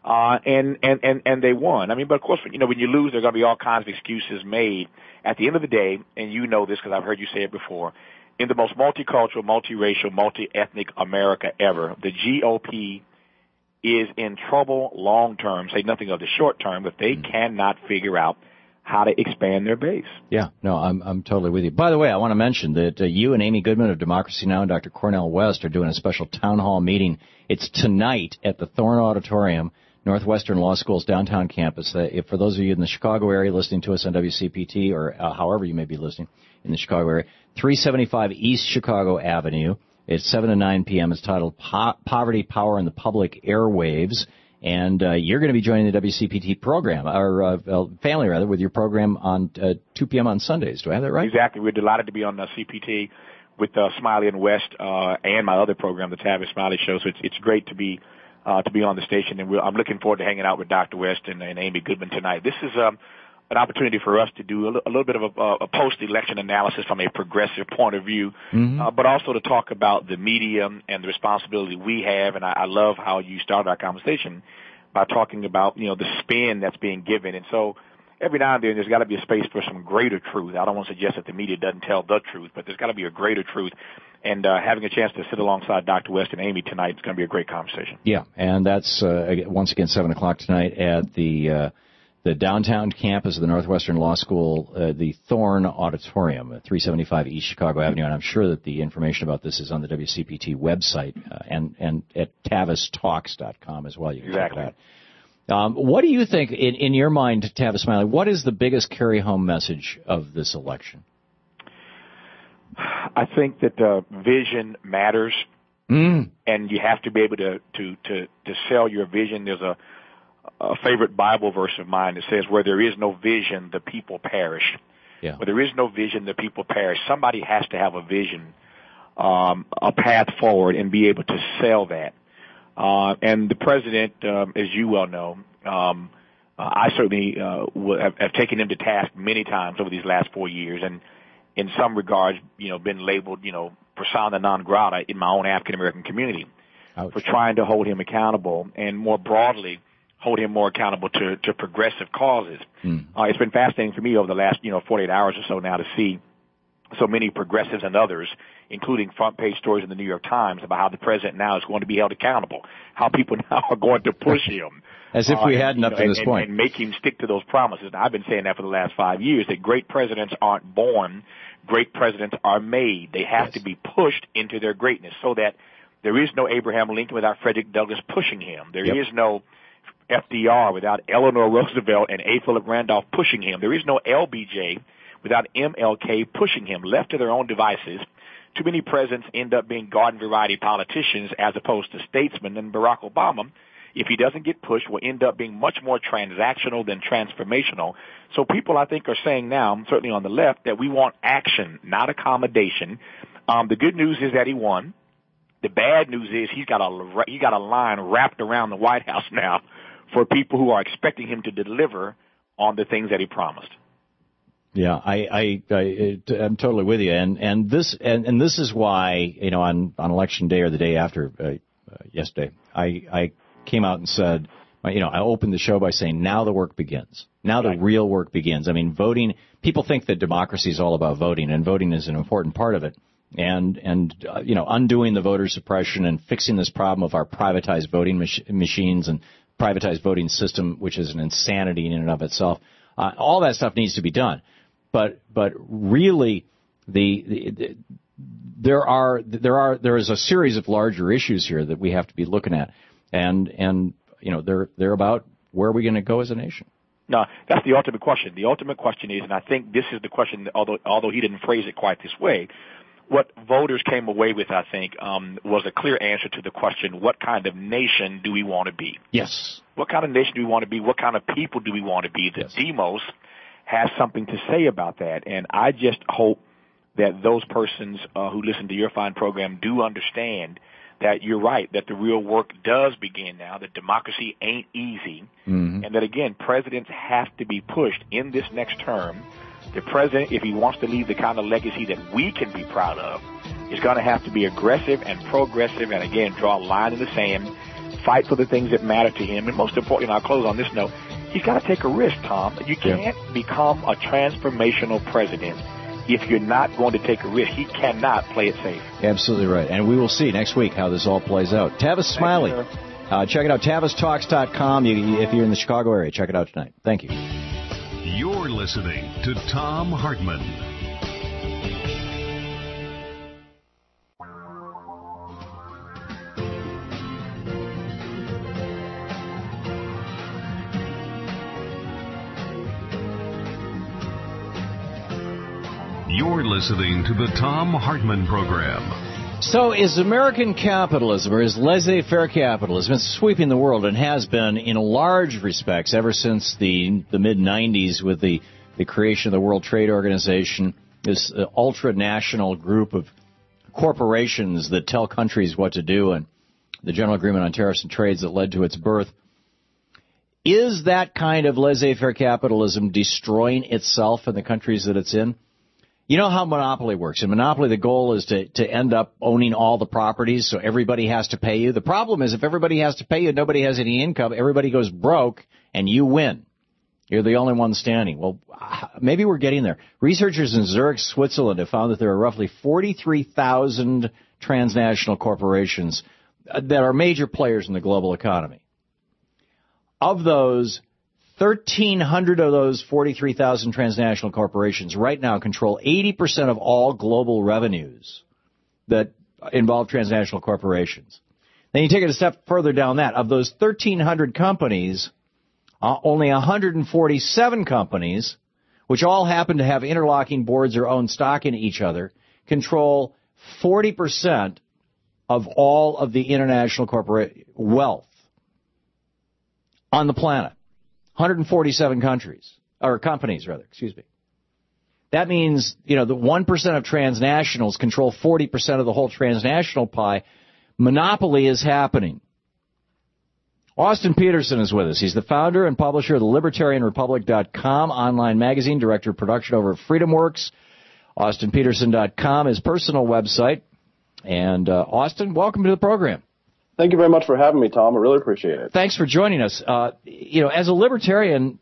And they won. I mean, but of course, when you lose, there are going to be all kinds of excuses made. At the end of the day, and you know this because I've heard you say it before, in the most multicultural, multiracial, multi-ethnic America ever, the GOP is in trouble long term, say nothing of the short term, but they cannot figure out how to expand their base. Yeah, no, I'm totally with you. By the way, I want to mention that you and Amy Goodman of Democracy Now! And Dr. Cornel West are doing a special town hall meeting. It's tonight at the Thorne Auditorium, Northwestern Law School's downtown campus. For those of you in the Chicago area listening to us on WCPT or however you may be listening in the Chicago area, 375 East Chicago Avenue. It's 7 to 9 p.m. It's titled Poverty, Power, and the Public Airwaves. And you're going to be joining the WCPT program, or family, rather, with your program on 2 p.m. on Sundays. Do I have that right? Exactly. We're delighted to be on the CPT with Smiley and West and my other program, the Tavis Smiley Show. So it's great to be on the station. And I'm looking forward to hanging out with Dr. West and Amy Goodman tonight. This is an opportunity for us to do a little bit of a post-election analysis from a progressive point of view, but also to talk about the media and the responsibility we have. And I love how you started our conversation by talking about, the spin that's being given. And so every now and then there's got to be a space for some greater truth. I don't want to suggest that the media doesn't tell the truth, but there's got to be a greater truth. And having a chance to sit alongside Dr. West and Amy tonight is going to be a great conversation. Yeah, and that's, once again, 7 o'clock tonight at the downtown campus of the Northwestern Law School, the Thorne Auditorium, 375 East Chicago Avenue. And I'm sure that the information about this is on the WCPT website and at TavisTalks.com as well. You can check it out. What do you think, in your mind, Tavis Smiley, what is the biggest carry-home message of this election? I think that vision matters, and you have to be able to sell your vision. There's a favorite Bible verse of mine that says, where there is no vision, the people perish. Yeah. Where there is no vision, the people perish. Somebody has to have a vision, a path forward, and be able to sell that. And the president, as you well know, I certainly have taken him to task many times over these last 4 years, and in some regards, been labeled, persona non grata in my own African American community. Ouch. For trying to hold him accountable, and more broadly, hold him more accountable to progressive causes. It's been fascinating for me over the last, 48 hours or so now to see so many progressives and others, including front page stories in the New York Times about how the president now is going to be held accountable, how people now are going to push him. As if we hadn't up to this point. And make him stick to those promises. Now, I've been saying that for the last 5 years, that great presidents aren't born, great presidents are made. They have to be pushed into their greatness, so that there is no Abraham Lincoln without Frederick Douglass pushing him. There is no FDR without Eleanor Roosevelt and A. Philip Randolph pushing him. There is no LBJ without MLK pushing him. Left to their own devices, too many presidents end up being garden variety politicians as opposed to statesmen. And Barack Obama, if he doesn't get pushed, will end up being much more transactional than transformational. So people, I think, are saying now, certainly on the left, that we want action, not accommodation. The good news is that he won. The bad news is he got a line wrapped around the White House now for people who are expecting him to deliver on the things that he promised. Yeah, I'm totally with you, and this is why, on election day or the day after yesterday, I came out and said I opened the show by saying now the work begins. Now the real work begins. I mean, voting, people think that democracy is all about voting, and voting is an important part of it. And undoing the voter suppression and fixing this problem of our privatized voting machines and privatized voting system, which is an insanity in and of itself. All that stuff needs to be done. But really, there is a series of larger issues here that we have to be looking at. And they're about where are we going to go as a nation? No, that's the ultimate question. The ultimate question is, and I think this is the question, although he didn't phrase it quite this way, what voters came away with, I think, was a clear answer to the question, what kind of nation do we want to be? Yes. What kind of nation do we want to be? What kind of people do we want to be? The Demos has something to say about that. And I just hope that those persons who listen to your fine program do understand that you're right, that the real work does begin now, that democracy ain't easy, and that, again, presidents have to be pushed in this next term. The president, if he wants to leave the kind of legacy that we can be proud of, is going to have to be aggressive and progressive and, again, draw a line in the sand, fight for the things that matter to him, and most importantly, and I'll close on this note, he's got to take a risk, Tom. You can't become a transformational president if you're not going to take a risk. He cannot play it safe. Absolutely right. And we will see next week how this all plays out. Tavis Smiley. Check it out, TavisTalks.com. If you're in the Chicago area, check it out tonight. Thank you. You're listening to Thom Hartmann. You're listening to the Thom Hartmann Program. So is American capitalism, or is laissez-faire capitalism, it's sweeping the world and has been in large respects ever since the mid-'90s with the creation of the World Trade Organization, this ultra-national group of corporations that tell countries what to do, and the General Agreement on Tariffs and Trades that led to its birth. Is that kind of laissez-faire capitalism destroying itself in the countries that it's in? You know how monopoly works. In monopoly, the goal is to end up owning all the properties, so everybody has to pay you. The problem is if everybody has to pay you, nobody has any income, everybody goes broke, and you win. You're the only one standing. Well, maybe we're getting there. Researchers in Zurich, Switzerland have found that there are roughly 43,000 transnational corporations that are major players in the global economy. Of those, 1,300 of those 43,000 transnational corporations right now control 80% of all global revenues that involve transnational corporations. Then you take it a step further down that. Of those 1,300 companies, only 147 companies, which all happen to have interlocking boards or own stock in each other, control 40% of all of the international corporate wealth on the planet. 147 companies. That means, the 1% of transnationals control 40% of the whole transnational pie. Monopoly is happening. Austin Peterson is with us. He's the founder and publisher of the LibertarianRepublic.com online magazine, director of production over at FreedomWorks. AustinPeterson.com, his personal website. And, Austin, welcome to the program. Thank you very much for having me, Tom. I really appreciate it. Thanks for joining us. As a libertarian,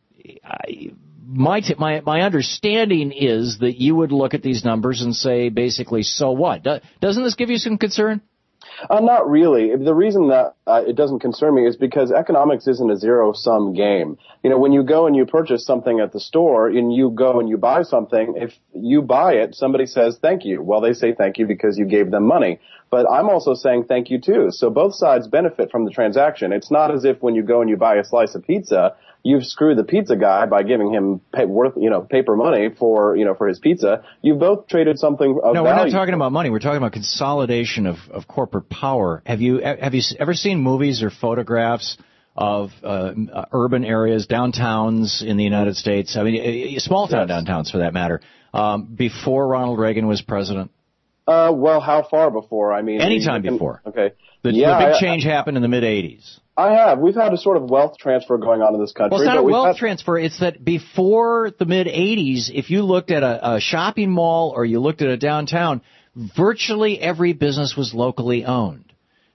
my understanding is that you would look at these numbers and say, basically, so what? Doesn't this give you some concern? Not really. The reason that it doesn't concern me is because economics isn't a zero-sum game. When you go and you purchase something at the store and you go and you buy something, if you buy it, somebody says thank you. Well, they say thank you because you gave them money. But I'm also saying thank you too. So both sides benefit from the transaction. It's not as if when you go and you buy a slice of pizza, you've screwed the pizza guy by giving him paper money for his pizza. You've both traded something of value. No, we're not talking about money. We're talking about consolidation of corporate power. Have you ever seen movies or photographs of urban areas, downtowns in the United States? I mean, small town downtowns for that matter. Before Ronald Reagan was president. Well, how far before? I mean, anytime before. Okay. The big change happened in the mid-'80s. I have. We've had a sort of wealth transfer going on in this country. Well, it's not a wealth transfer. It's that before the mid-'80s, if you looked at a shopping mall or you looked at a downtown, virtually every business was locally owned.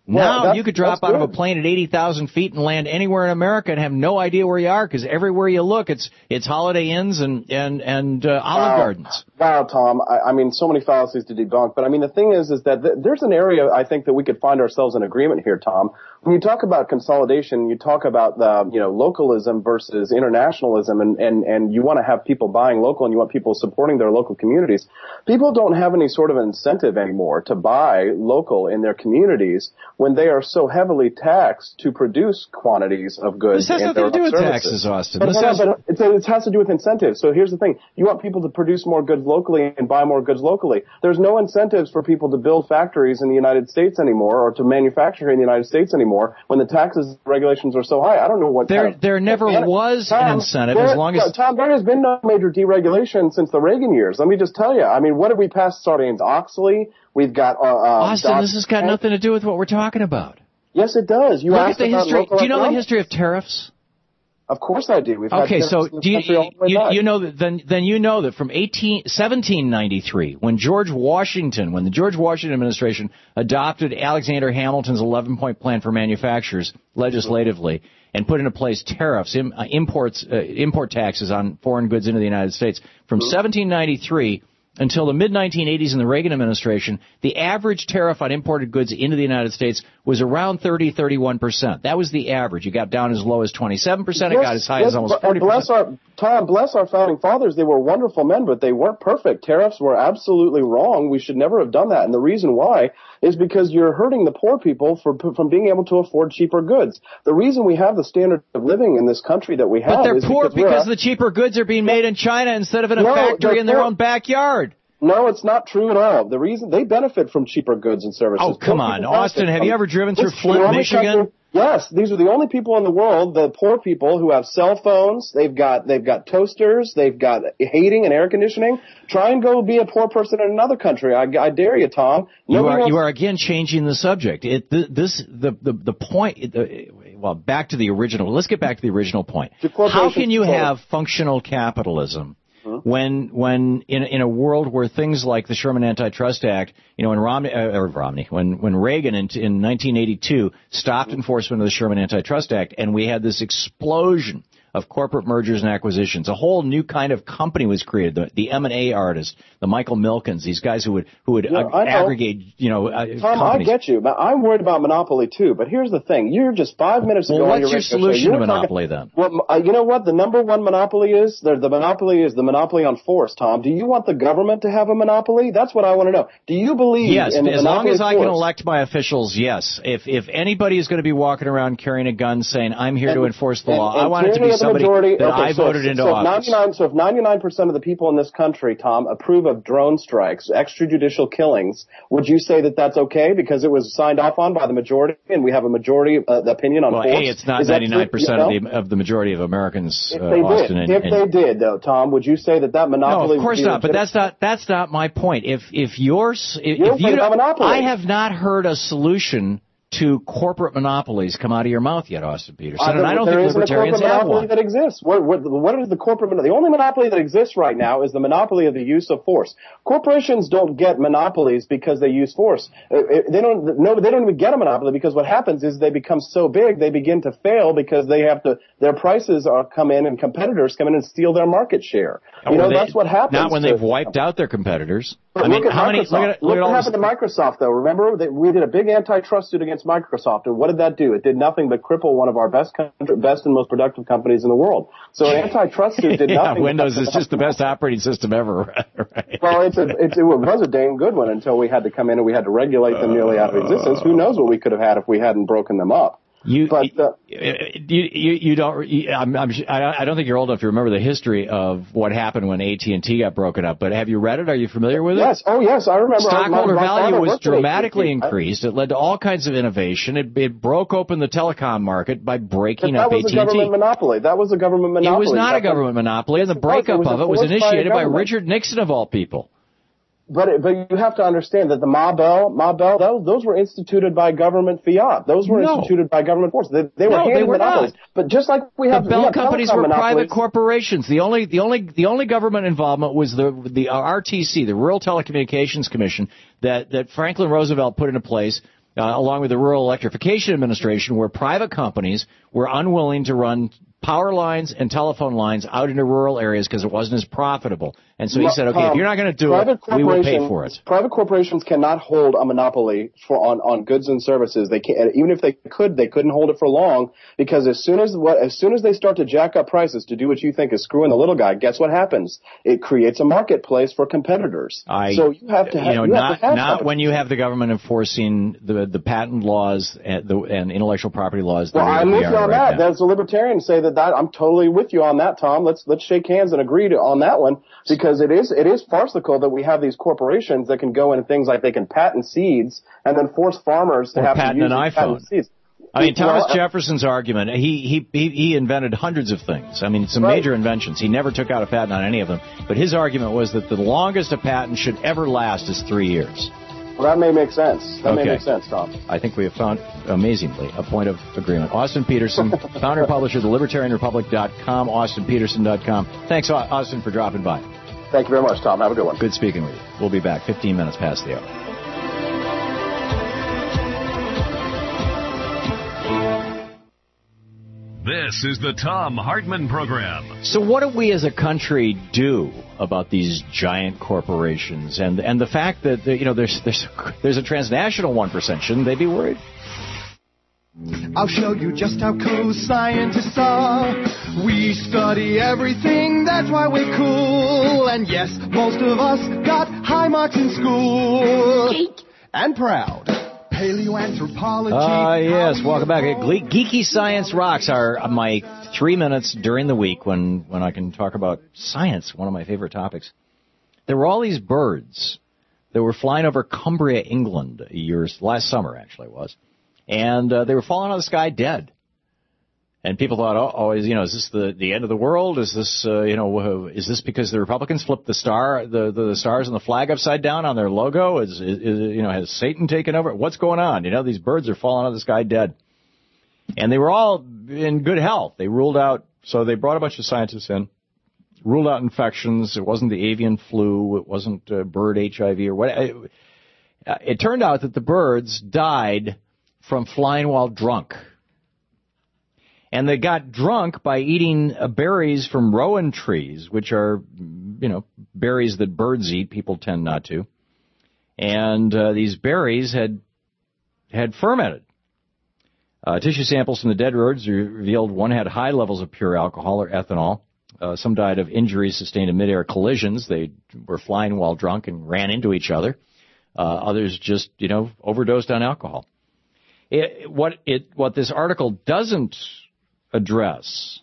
Now you could drop out of a plane at 80,000 feet and land anywhere in America and have no idea where you are, because everywhere you look, it's Holiday Inns and Olive Gardens. Wow, Tom. I mean, so many fallacies to debunk. But I mean, the thing is that there's an area I think that we could find ourselves in agreement here, Tom. When you talk about consolidation, you talk about localism versus internationalism, and you want to have people buying local and you want people supporting their local communities. People don't have any sort of incentive anymore to buy local in their communities when they are so heavily taxed to produce quantities of goods. This has nothing to do with taxes, Austin. But it has to do with incentives. So here's the thing. You want people to produce more goods locally and buy more goods locally. There's no incentives for people to build factories in the United States anymore or to manufacture in the United States anymore when the taxes and regulations are so high. I don't know what there never was an incentive as long as... Tom, there has been no major deregulation since the Reagan years. Let me just tell you. I mean, what did we pass? Sarbanes-Oxley. We've got... Austin, this has got nothing to do with what we're talking about. Yes, it does. Look at the history. Do you know the history of tariffs? Of course I do. Okay, so do you know that then you know that from 1793, when the George Washington administration adopted Alexander Hamilton's 11-point plan for manufacturers legislatively and put into place tariffs, import taxes on foreign goods into the United States, from 1793 until the mid-1980s in the Reagan administration, the average tariff on imported goods into the United States was around 31%. That was the average. You got down as low as 27%. It got as high as almost 40%. Bless our founding fathers. They were wonderful men, but they weren't perfect. Tariffs were absolutely wrong. We should never have done that. And the reason why is because you're hurting the poor people from being able to afford cheaper goods. The reason we have the standard of living in this country that we have is because the cheaper goods are being made in China instead of in a factory in their own backyard. No, it's not true at all. The reason they benefit from cheaper goods and services. Oh, come on, Austin, have you ever driven through Flint, Michigan? Yes, these are the only people in the world, the poor people, who have cell phones, they've got toasters, they've got heating and air conditioning. Try and go be a poor person in another country. I dare you, Tom. You are again changing the subject. The point. Well, back to the original. Let's get back to the original point. How can you have functional capitalism when in a world where things like the Sherman Antitrust Act, when Reagan in 1982 stopped enforcement of the Sherman Antitrust Act, and we had this explosion of corporate mergers and acquisitions. A whole new kind of company was created. The M&A artists, the Michael Milkens, these guys who would aggregate, Tom, companies. I get you, but I'm worried about monopoly too. But here's the thing: you're just 5 minutes ago. What's your solution to monopoly then? Well, you know what? The number one monopoly is the monopoly on force. Tom, do you want the government to have a monopoly? That's what I want to know. Do you believe? Yes, in as long as I can elect my officials. Yes. If anybody is going to be walking around carrying a gun saying I'm here to enforce the law, I want it to be somebody that I voted into office. So if 99% of the people in this country, Tom, approve of drone strikes, extrajudicial killings, would you say that that's okay because it was signed off on by the majority and we have a majority opinion on force? Well, it's not 99% of the majority of Americans, Austin. If they did, though, Tom, would you say that monopoly? No, of course not. But that's not my point. I have not heard a solution to corporate monopolies come out of your mouth yet, Austin Peterson, and I don't think libertarians have one. That exists. What is the corporate monopoly? The only monopoly that exists right now is the monopoly of the use of force. Corporations don't get monopolies because they use force. They don't even get a monopoly because what happens is they become so big they begin to fail because their prices come in and competitors come in and steal their market share. That's what happens. Not when they've wiped out their competitors. Look what happened to Microsoft, though. Remember, we did a big antitrust suit against Microsoft, and what did that do? It did nothing but cripple one of our best and most productive companies in the world. So an antitrust suit did nothing. Windows is just the best operating system ever, right? Well, it was a dang good one until we had to come in and we had to regulate them nearly out of existence. Who knows what we could have had if we hadn't broken them up. I don't think you're old enough to remember the history of what happened when AT&T got broken up, but have you read it? Are you familiar with it? Yes. Oh, yes, I remember. Stockholder value was dramatically increased. It led to all kinds of innovation. It broke open the telecom market by breaking up AT&T. That was a government monopoly. It was not a government monopoly, and the breakup of it was initiated by Richard Nixon, of all people. But you have to understand that the Ma Bell, those were instituted by government fiat. Those were instituted by government force. They were monopolies. Not. But just like we have the Bell companies were private corporations. The only government involvement was the RTC, the Rural Telecommunications Commission, that Franklin Roosevelt put into place along with the Rural Electrification Administration, where private companies were unwilling to run power lines and telephone lines out into rural areas because it wasn't as profitable. And so he said, okay, if you're not going to do it, we will pay for it. Private corporations cannot hold a monopoly on goods and services. They can't, even if they couldn't hold it for long, because as soon as they start to jack up prices to do what you think is screwing the little guy, guess what happens? It creates a marketplace for competitors. So you have to have, not when you have the government enforcing the patent laws and intellectual property laws. Well, I'm with you on that. As a libertarian, say that I'm totally with you on that, Tom. Let's shake hands and agree on that one, because it is farcical that we have these corporations that can go into things like they can patent seeds and then force farmers to have to use patent seeds. I mean, Thomas Jefferson's argument, he invented hundreds of things. I mean, some major inventions. He never took out a patent on any of them. But his argument was that the longest a patent should ever last is 3 years. Well, that may make sense. That may make sense, Tom. I think we have found, amazingly, a point of agreement. Austin Peterson, founder and publisher of thelibertarianrepublic.com, austinpeterson.com. Thanks, Austin, for dropping by. Thank you very much, Tom. Have a good one. Good speaking with you. We'll be back 15 minutes past the hour. This is the Thom Hartmann Program. So what do we as a country do about these giant corporations and the fact that there's a transnational 1%? Shouldn't they be worried? I'll show you just how cool scientists are. We study everything, that's why we're cool. And yes, most of us got high marks in school. Geek. And proud. Paleoanthropology. Yes, welcome back. Geeky Science Rocks are my 3 minutes during the week when I can talk about science, one of my favorite topics. There were all these birds that were flying over Cumbria, England, last summer, actually, it was. And they were falling out of the sky dead. And people thought, is this the end of the world? Is this, is this because the Republicans flipped the stars and the flag upside down on their logo? Has Satan taken over? What's going on? These birds are falling out of the sky dead. And they were all in good health. They they brought a bunch of scientists in, ruled out infections. It wasn't the avian flu. It wasn't bird HIV or what. It turned out that the birds died from flying while drunk. And they got drunk by eating berries from rowan trees, which are, berries that birds eat. People tend not to. And these berries had fermented. Tissue samples from the dead birds revealed one had high levels of pure alcohol or ethanol. Some died of injuries sustained in midair collisions. They were flying while drunk and ran into each other. Others just, overdosed on alcohol. What this article doesn't address,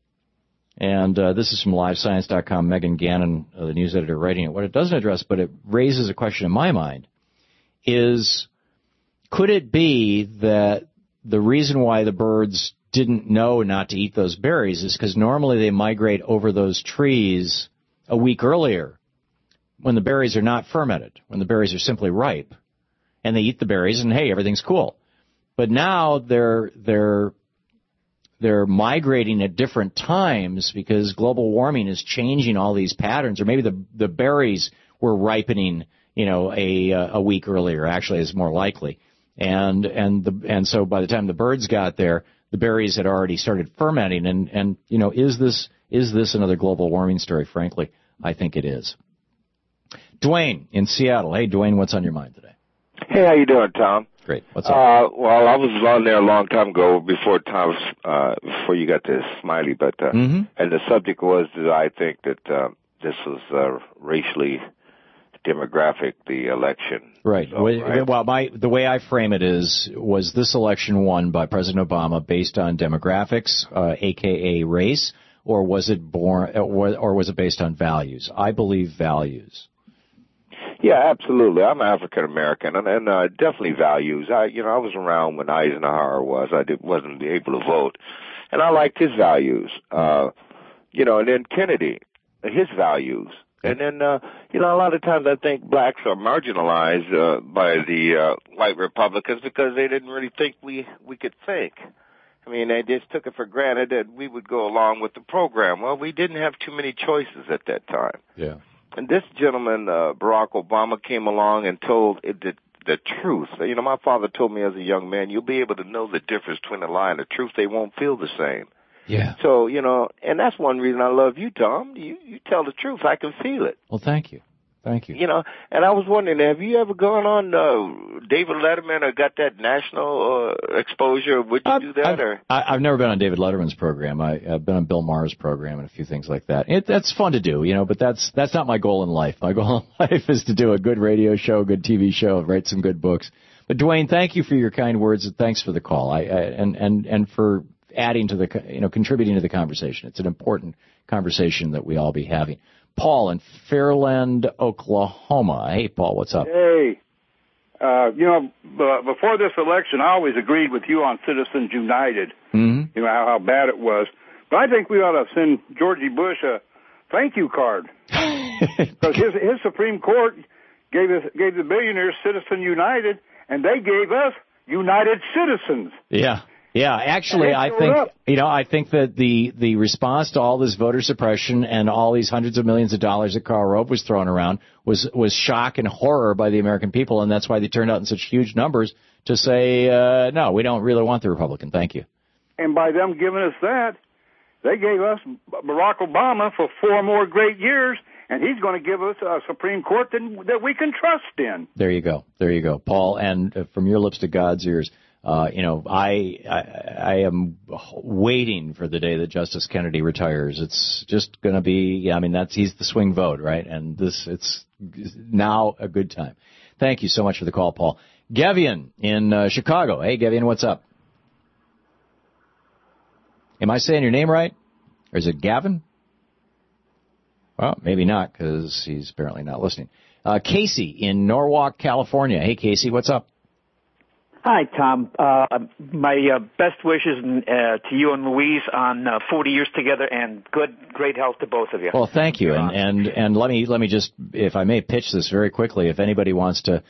and this is from LiveScience.com, Megan Gannon, the news editor writing it. What it doesn't address, but it raises a question in my mind, is could it be that the reason why the birds didn't know not to eat those berries is because normally they migrate over those trees a week earlier when the berries are not fermented, when the berries are simply ripe, and they eat the berries and, hey, everything's cool. But now they're migrating at different times because global warming is changing all these patterns, or maybe the berries were ripening, a week earlier. Actually, is more likely. And so by the time the birds got there, the berries had already started fermenting. And is this another global warming story? Frankly, I think it is. Dwayne in Seattle. Hey, Dwayne, what's on your mind today? Hey, how you doing, Tom? Great. What's up? Well, I was on there a long time ago before you got this Smiley, but and the subject was that I think that this was racially demographic, the election. Right. So, right? Well, the way I frame it was this election won by President Obama based on demographics, aka race, or was it based on values? I believe values. Yeah, absolutely. I'm African American, and definitely values. I was around when Eisenhower was. Wasn't able to vote, and I liked his values. And then Kennedy, his values, and then a lot of times I think blacks are marginalized by the white Republicans because they didn't really think we could think. I mean, they just took it for granted that we would go along with the program. Well, we didn't have too many choices at that time. Yeah. And this gentleman, Barack Obama, came along and told the the truth. You know, my father told me as a young man, you'll be able to know the difference between a lie and the truth. They won't feel the same. Yeah. So, you know, and that's one reason I love you, Tom. You tell the truth. I can feel it. Well, thank you. Thank you. You know, and I was wondering, have you ever gone on David Letterman or got that national exposure? Would you do that? I've never been on David Letterman's program. I've been on Bill Maher's program and a few things like that. That's fun to do, you know, but that's not my goal in life. My goal in life is to do a good radio show, a good TV show, write some good books. But Dwayne, thank you for your kind words and thanks for the call. And for adding to the, you know, contributing to the conversation. It's an important conversation that we all be having. Paul in Fairland, Oklahoma. Hey, Paul, what's up? Hey, you know, before this election, I always agreed with you on Citizens United. Mm-hmm. You know, how bad it was. But I think we ought to send Georgie Bush a thank you card. Because his Supreme Court gave the billionaires Citizens United, and they gave us United Citizens. Yeah. Yeah, actually, I think that the response to all this voter suppression and all these hundreds of millions of dollars that Karl Rove was throwing around was shock and horror by the American people, and that's why they turned out in such huge numbers to say, no, we don't really want the Republican. Thank you. And by them giving us that, they gave us Barack Obama for 4 more great years, and he's going to give us a Supreme Court that we can trust in. There you go, Paul. And from your lips to God's ears. You know, I am waiting for the day that Justice Kennedy retires. It's just going to be, I mean, he's the swing vote, right? And it's now a good time. Thank you so much for the call, Paul. Gevian in Chicago. Hey, Gevian, what's up? Am I saying your name right? Or is it Gavin? Well, maybe not, because he's apparently not listening. Casey in Norwalk, California. Hey, Casey, what's up? Hi, Tom. My best wishes to you and Louise on 40 years together, and great health to both of you. Well, thank you. And let me just, if I may, pitch this very quickly. If anybody wants to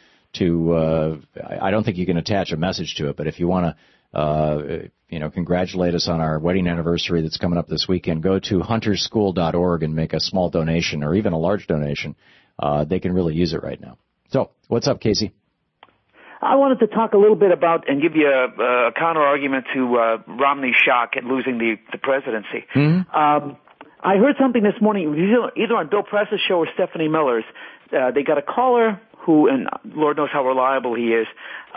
I don't think you can attach a message to it, but if you want to, congratulate us on our wedding anniversary that's coming up this weekend, go to hunterschool.org and make a small donation or even a large donation. They can really use it right now. So, what's up, Casey? I wanted to talk a little bit about and give you a counter-argument to Romney's shock at losing the presidency. Mm-hmm. I heard something this morning, either on Bill Press's show or Stephanie Miller's. They got a caller who, and Lord knows how reliable he is,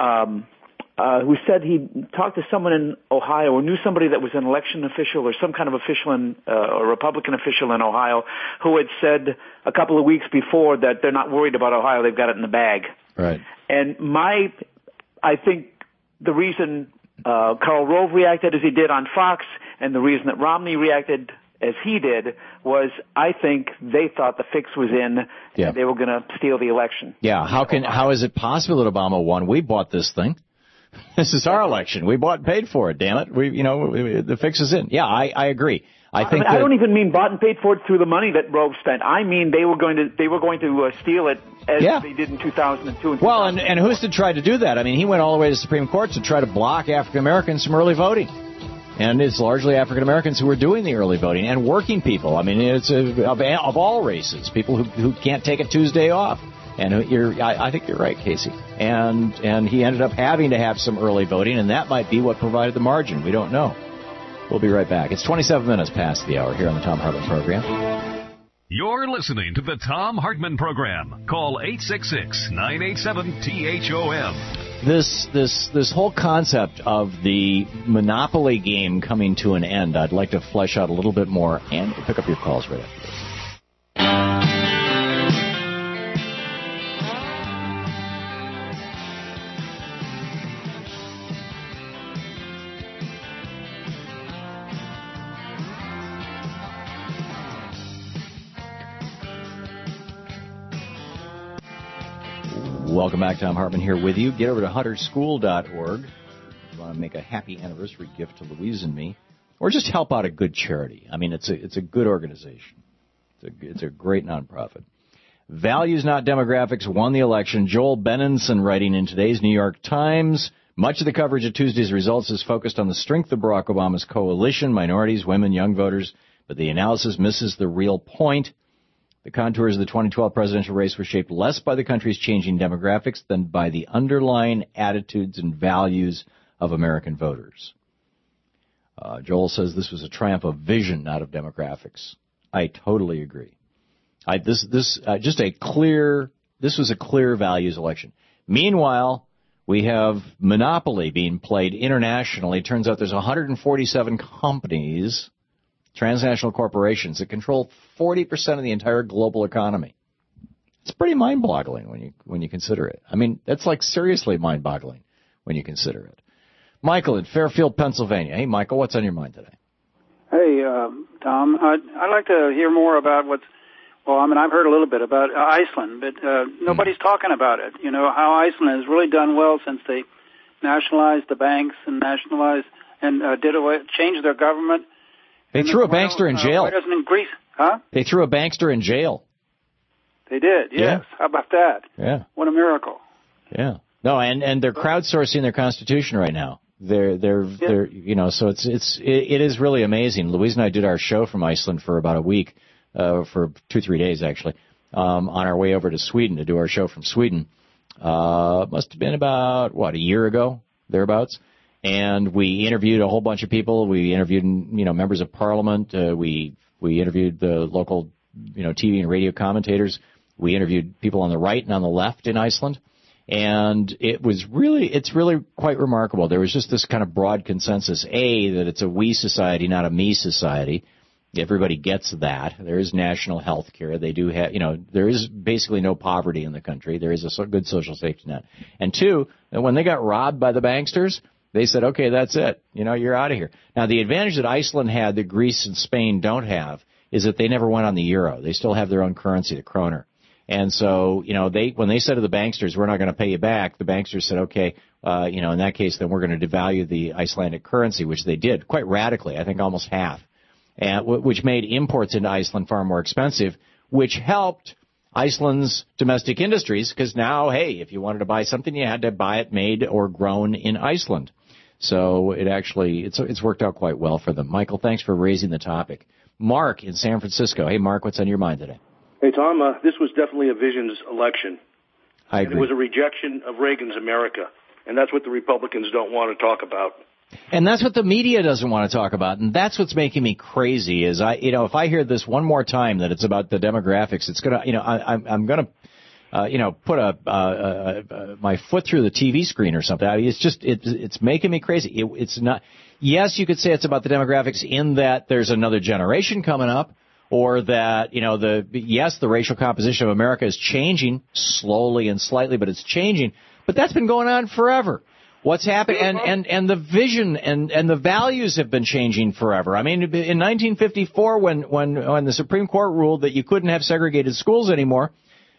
who said he talked to someone in Ohio or knew somebody that was an election official or some kind of official a Republican official in Ohio who had said a couple of weeks before that they're not worried about Ohio, they've got it in the bag. Right. And I think the reason Karl Rove reacted as he did on Fox and the reason that Romney reacted as he did was I think they thought the fix was in and they were going to steal the election. Yeah. How is it possible that Obama won? We bought this thing. This is our election. We bought and paid for it. Damn it. The fix is in. Yeah, I agree. I don't even mean bought and paid for it through the money that Rove spent. I mean they were going to steal it as they did in 2002. Well, and who's to try to do that? I mean, he went all the way to the Supreme Court to try to block African Americans from early voting. And it's largely African Americans who are doing the early voting and working people. I mean, it's of all races, people who can't take a Tuesday off. And I think you're right, Casey. And he ended up having to have some early voting, and that might be what provided the margin. We don't know. We'll be right back. It's 27 minutes past the hour here on the Thom Hartmann Program. You're listening to the Thom Hartmann Program. Call 866-987-THOM. This whole concept of the monopoly game coming to an end, I'd like to flesh out a little bit more, and we'll pick up your calls right after this. Welcome back. Thom Hartmann here with you. Get over to hunterschool.org if you want to make a happy anniversary gift to Louise and me, or just help out a good charity. I mean, it's a good organization. It's a great nonprofit. Values, not demographics, won the election. Joel Benenson writing in today's New York Times. Much of the coverage of Tuesday's results is focused on the strength of Barack Obama's coalition, minorities, women, young voters, but the analysis misses the real point. The contours of the 2012 presidential race were shaped less by the country's changing demographics than by the underlying attitudes and values of American voters. Joel says this was a triumph of vision, not of demographics. I totally agree. This was a clear values election. Meanwhile, we have monopoly being played internationally. It turns out there's 147 companies, transnational corporations, that control 40% of the entire global economy. It's pretty mind-boggling when you consider it. I mean, that's like seriously mind-boggling when you consider it. Michael in Fairfield, Pennsylvania. Hey, Michael, what's on your mind today? Hey, Tom. I'd like to hear more about I've heard a little bit about Iceland, but nobody's talking about it. You know, how Iceland has really done well since they nationalized the banks and changed their government. They threw a bankster in jail. Why doesn't Greece? Huh? They threw a bankster in jail. They did, yes. Yeah. How about that? Yeah. What a miracle. Yeah. No, and they're crowdsourcing their constitution right now. They're so it is really amazing. Louise and I did our show from Iceland for about a week, for 2-3 days actually, on our way over to Sweden to do our show from Sweden. Must have been about, a year ago, thereabouts. And we interviewed a whole bunch of people. We interviewed, members of parliament. We interviewed the local, TV and radio commentators. We interviewed people on the right and on the left in Iceland. And it's really quite remarkable. There was just this kind of broad consensus, that it's a we society, not a me society. Everybody gets that. There is national health care. They do have, there is basically no poverty in the country. There is a good social safety net. And two, when they got robbed by the banksters, they said, okay, that's it. You're out of here. Now, the advantage that Iceland had that Greece and Spain don't have is that they never went on the euro. They still have their own currency, the kroner. And so, when they said to the banksters, we're not going to pay you back, the banksters said, okay, in that case, then we're going to devalue the Icelandic currency, which they did quite radically, I think almost half, and which made imports into Iceland far more expensive, which helped Iceland's domestic industries, because now, hey, if you wanted to buy something, you had to buy it made or grown in Iceland. So it's worked out quite well for them. Michael, thanks for raising the topic. Mark in San Francisco. Hey, Mark, what's on your mind today? Hey, Tom, this was definitely a visions election. I agree. It was a rejection of Reagan's America, and that's what the Republicans don't want to talk about. And that's what the media doesn't want to talk about, and that's what's making me crazy. Is if I hear this one more time that it's about the demographics, it's gonna, I'm gonna, put my foot through the TV screen or something. I mean, it's making me crazy. It's not. Yes, you could say it's about the demographics in that there's another generation coming up. Or that, the racial composition of America is changing slowly and slightly, but it's changing. But that's been going on forever. What's happened, and the vision and the values have been changing forever. I mean, in 1954, when the Supreme Court ruled that you couldn't have segregated schools anymore,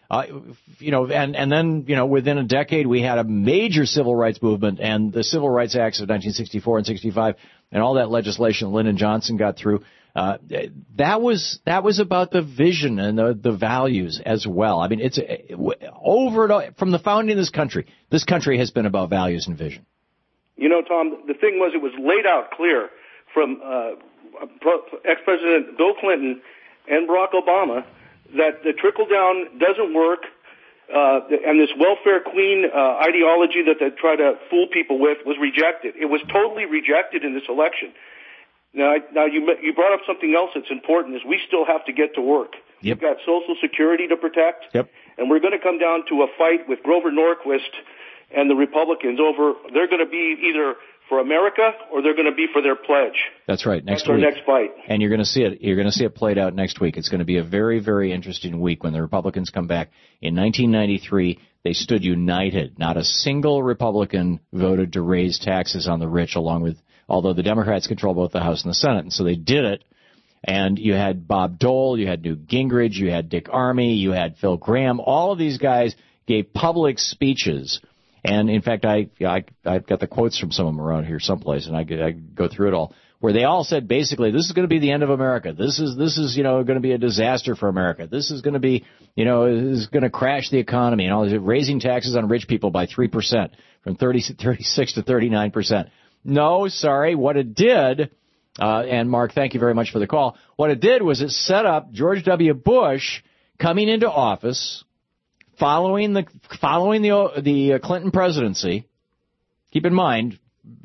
and then, within a decade, we had a major civil rights movement, and the Civil Rights Acts of 1964 and 65, and all that legislation Lyndon Johnson got through. That was about the vision and the values as well. I mean, it's over and over, from the founding of this country has been about values and vision. Tom, the thing was, it was laid out clear from ex-President Bill Clinton and Barack Obama that the trickle-down doesn't work, and this welfare queen ideology that they try to fool people with was rejected. It was totally rejected in this election. Now you brought up something else that's important, is we still have to get to work. Yep. We've got Social Security to protect. Yep. And we're going to come down to a fight with Grover Norquist and the Republicans over, they're going to be either for America or they're going to be for their pledge. That's right. Next week. That's our next fight. And you're going to see it. You're going to see it played out next week. It's going to be a very, very interesting week when the Republicans come back. In 1993, they stood united. Not a single Republican voted to raise taxes on the rich, although the Democrats control both the House and the Senate, and so they did it. And you had Bob Dole, you had Newt Gingrich, you had Dick Armey, you had Phil Gramm. All of these guys gave public speeches. And in fact, I've got the quotes from some of them around here someplace, and I go through it all, where they all said basically, this is going to be the end of America. This is going to be a disaster for America. This is going to be, is going to crash the economy, and all this, raising taxes on rich people by 3% from 36 to 39%. No, sorry. What it did, and Mark, thank you very much for the call. What it did was it set up George W. Bush coming into office, following the Clinton presidency. Keep in mind,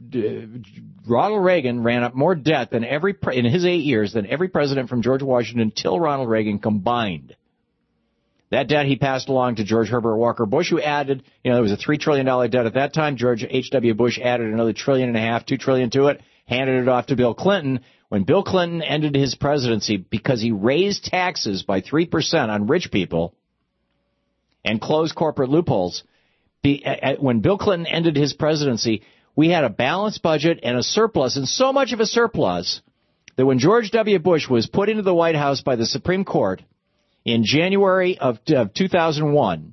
Ronald Reagan ran up more debt than in his 8 years than every president from George Washington till Ronald Reagan combined. That debt he passed along to George Herbert Walker Bush, who added, there was a $3 trillion debt at that time. George H.W. Bush added another $1.5 trillion, $2 trillion to it, handed it off to Bill Clinton. When Bill Clinton ended his presidency because he raised taxes by 3% on rich people and closed corporate loopholes, when Bill Clinton ended his presidency, we had a balanced budget and a surplus, and so much of a surplus that when George W. Bush was put into the White House by the Supreme Court in January of 2001,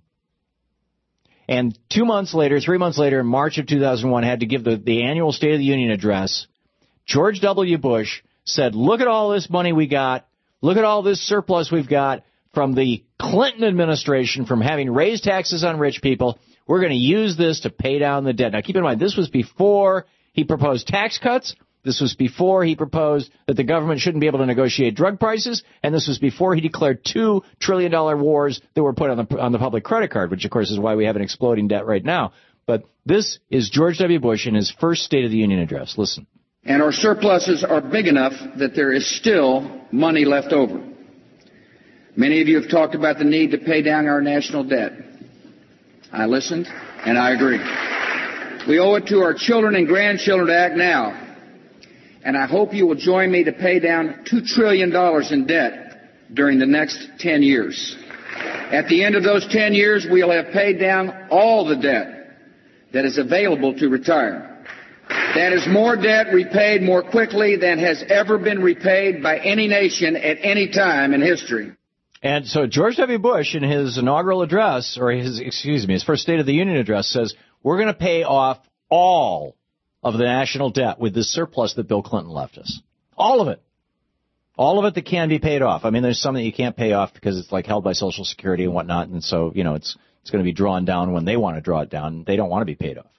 and 3 months later, in March of 2001, had to give the annual State of the Union address, George W. Bush said, look at all this money we got, look at all this surplus we've got from the Clinton administration from having raised taxes on rich people. We're going to use this to pay down the debt. Now, keep in mind, this was before he proposed tax cuts. This was before he proposed that the government shouldn't be able to negotiate drug prices. And this was before he declared $2 trillion wars that were put on the public credit card, which, of course, is why we have an exploding debt right now. But this is George W. Bush in his first State of the Union address. Listen. And our surpluses are big enough that there is still money left over. Many of you have talked about the need to pay down our national debt. I listened, and I agree. We owe it to our children and grandchildren to act now. And I hope you will join me to pay down $2 trillion in debt during the next 10 years. At the end of those 10 years, we'll have paid down all the debt that is available to retire. That is more debt repaid more quickly than has ever been repaid by any nation at any time in history. And so George W. Bush, in his inaugural address, or his first State of the Union address, says, we're going to pay off all of the national debt with this surplus that Bill Clinton left us. All of it. All of it that can be paid off. I mean, there's some that you can't pay off because it's like held by Social Security and whatnot, and so, it's going to be drawn down when they want to draw it down. They don't want to be paid off.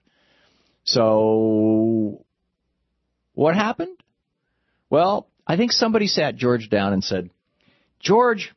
So what happened? Well, I think somebody sat George down and said, George,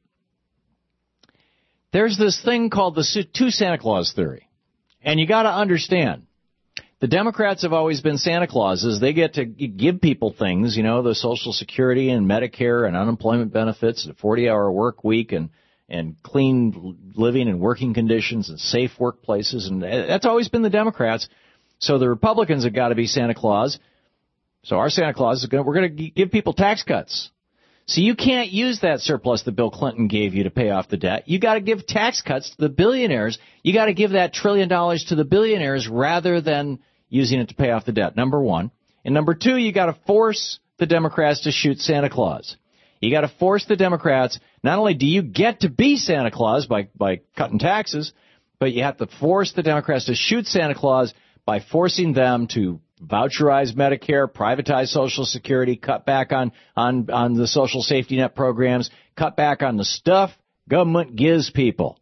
there's this thing called the two Santa Claus theory. And you got to understand, the Democrats have always been Santa Clauses. They get to give people things, the Social Security and Medicare and unemployment benefits, a 40-hour work week and clean living and working conditions and safe workplaces. And that's always been the Democrats. So the Republicans have got to be Santa Claus. So our Santa Claus we're going to give people tax cuts. So you can't use that surplus that Bill Clinton gave you to pay off the debt. You got to give tax cuts to the billionaires. You got to give that $1 trillion to the billionaires rather than using it to pay off the debt, number one. And number two, you got to force the Democrats to shoot Santa Claus. You got to force the Democrats. Not only do you get to be Santa Claus by cutting taxes, but you have to force the Democrats to shoot Santa Claus by forcing them to voucherize Medicare, privatize Social Security, cut back on the social safety net programs, cut back on the stuff government gives people.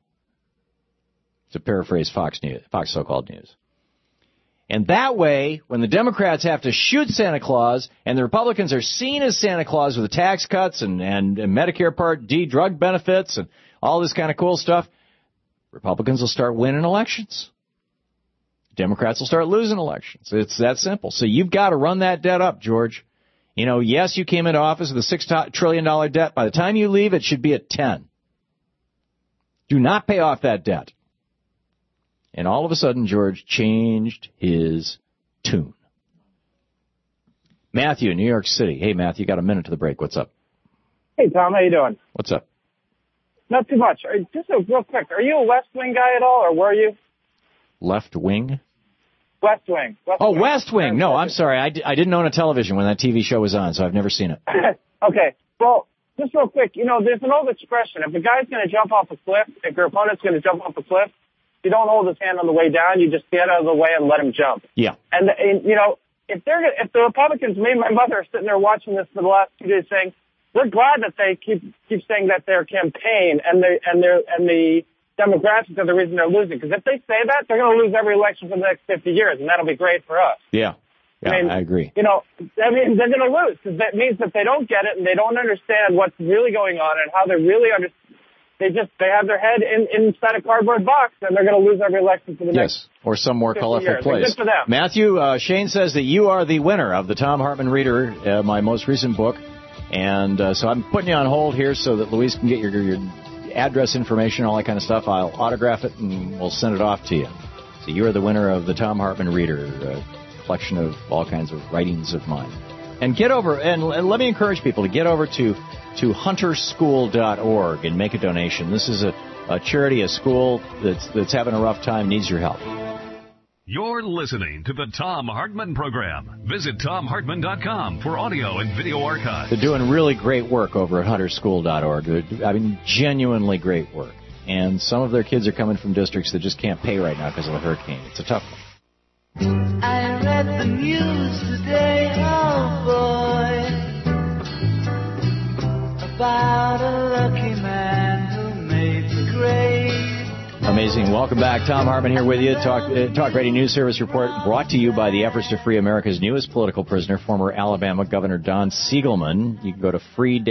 To paraphrase Fox so-called news. And that way, when the Democrats have to shoot Santa Claus and the Republicans are seen as Santa Claus with the tax cuts and Medicare Part D drug benefits and all this kind of cool stuff, Republicans will start winning elections. Democrats will start losing elections. It's that simple. So you've got to run that debt up, George. Yes, you came into office with a $6 trillion debt. By the time you leave, it should be at 10. Do not pay off that debt. And all of a sudden, George changed his tune. Matthew in New York City. Hey, Matthew, got a minute to the break. What's up? Hey, Tom, how you doing? What's up? Not too much. Just real quick, are you a West Wing guy at all, or were you? Left wing? West Wing. West Wing. No, I'm sorry. I didn't own a television when that TV show was on, so I've never seen it. Okay. Well, just real quick, there's an old expression. If a guy's going to jump off a cliff, if your opponent's going to jump off a cliff, you don't hold his hand on the way down. You just get out of the way and let him jump. Yeah. And if the Republicans, me and my mother are sitting there watching this for the last 2 days saying, we're glad that they keep saying that their campaign and the demographics are the reason they're losing. Because if they say that, they're going to lose every election for the next 50 years, and that'll be great for us. Yeah. I agree. They're going to lose because that means that they don't get it and they don't understand what's really going on and how they're really they have their head inside a cardboard box, and they're going to lose every election for the next. Yes, or some more colorful years. place. Good for them. Matthew, Shane says that you are the winner of the Thom Hartmann Reader, my most recent book, and so I'm putting you on hold here so that Louise can get your address information, all that kind of stuff. I'll autograph it and we'll send it off to you. So you are the winner of the Thom Hartmann Reader, a collection of all kinds of writings of mine. And get over, and let me encourage people to get over to hunterschool.org and make a donation. This is a charity, a school that's having a rough time, needs your help. You're listening to the Thom Hartmann Program. Visit ThomHartmann.com for audio and video archives. They're doing really great work over at hunterschool.org. I mean, genuinely great work. And some of their kids are coming from districts that just can't pay right now because of the hurricane. It's a tough one. I read the news today, oh boy, about a lucky man who made the grade. Amazing. Welcome back. Thom Hartmann here with you. Talk Radio News Service report brought to you by the efforts to free America's newest political prisoner, former Alabama Governor Don Siegelman. You can go to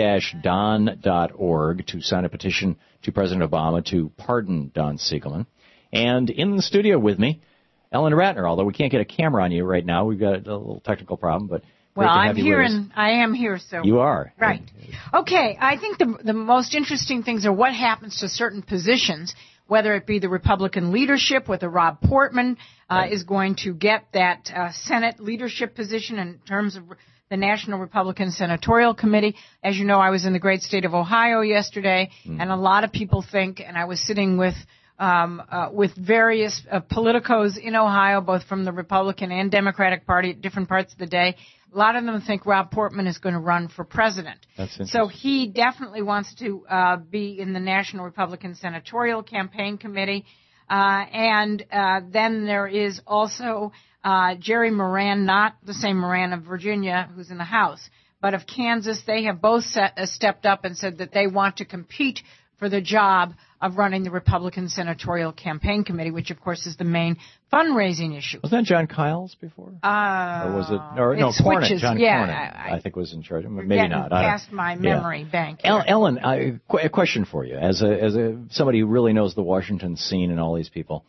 free-don.org to sign a petition to President Obama to pardon Don Siegelman. And in the studio with me, Ellen Ratner, although we can't get a camera on you right now. We've got a little technical problem, but well, I'm here and I am here, so you are. Right. Okay, I think the most interesting things are what happens to certain positions, whether it be the Republican leadership, whether Rob Portman is going to get that Senate leadership position in terms of the National Republican Senatorial Committee. As you know, I was in the great state of Ohio yesterday, and a lot of people think, and I was sitting with various politicos in Ohio, both from the Republican and Democratic Party at different parts of the day. A lot of them think Rob Portman is going to run for president. So he definitely wants to be in the National Republican Senatorial Campaign Committee. And then there is also Jerry Moran, not the same Moran of Virginia who's in the House, but of Kansas. They have both stepped up and said that they want to compete for the job of running the Republican Senatorial Campaign Committee, which, of course, is the main fundraising issue. Was that John Kyles before? Or was it? No, Cornyn. John Cornyn, I think, was in charge. Maybe not. Past my memory bank. Ellen, a question for you. As somebody who really knows the Washington scene and all these people.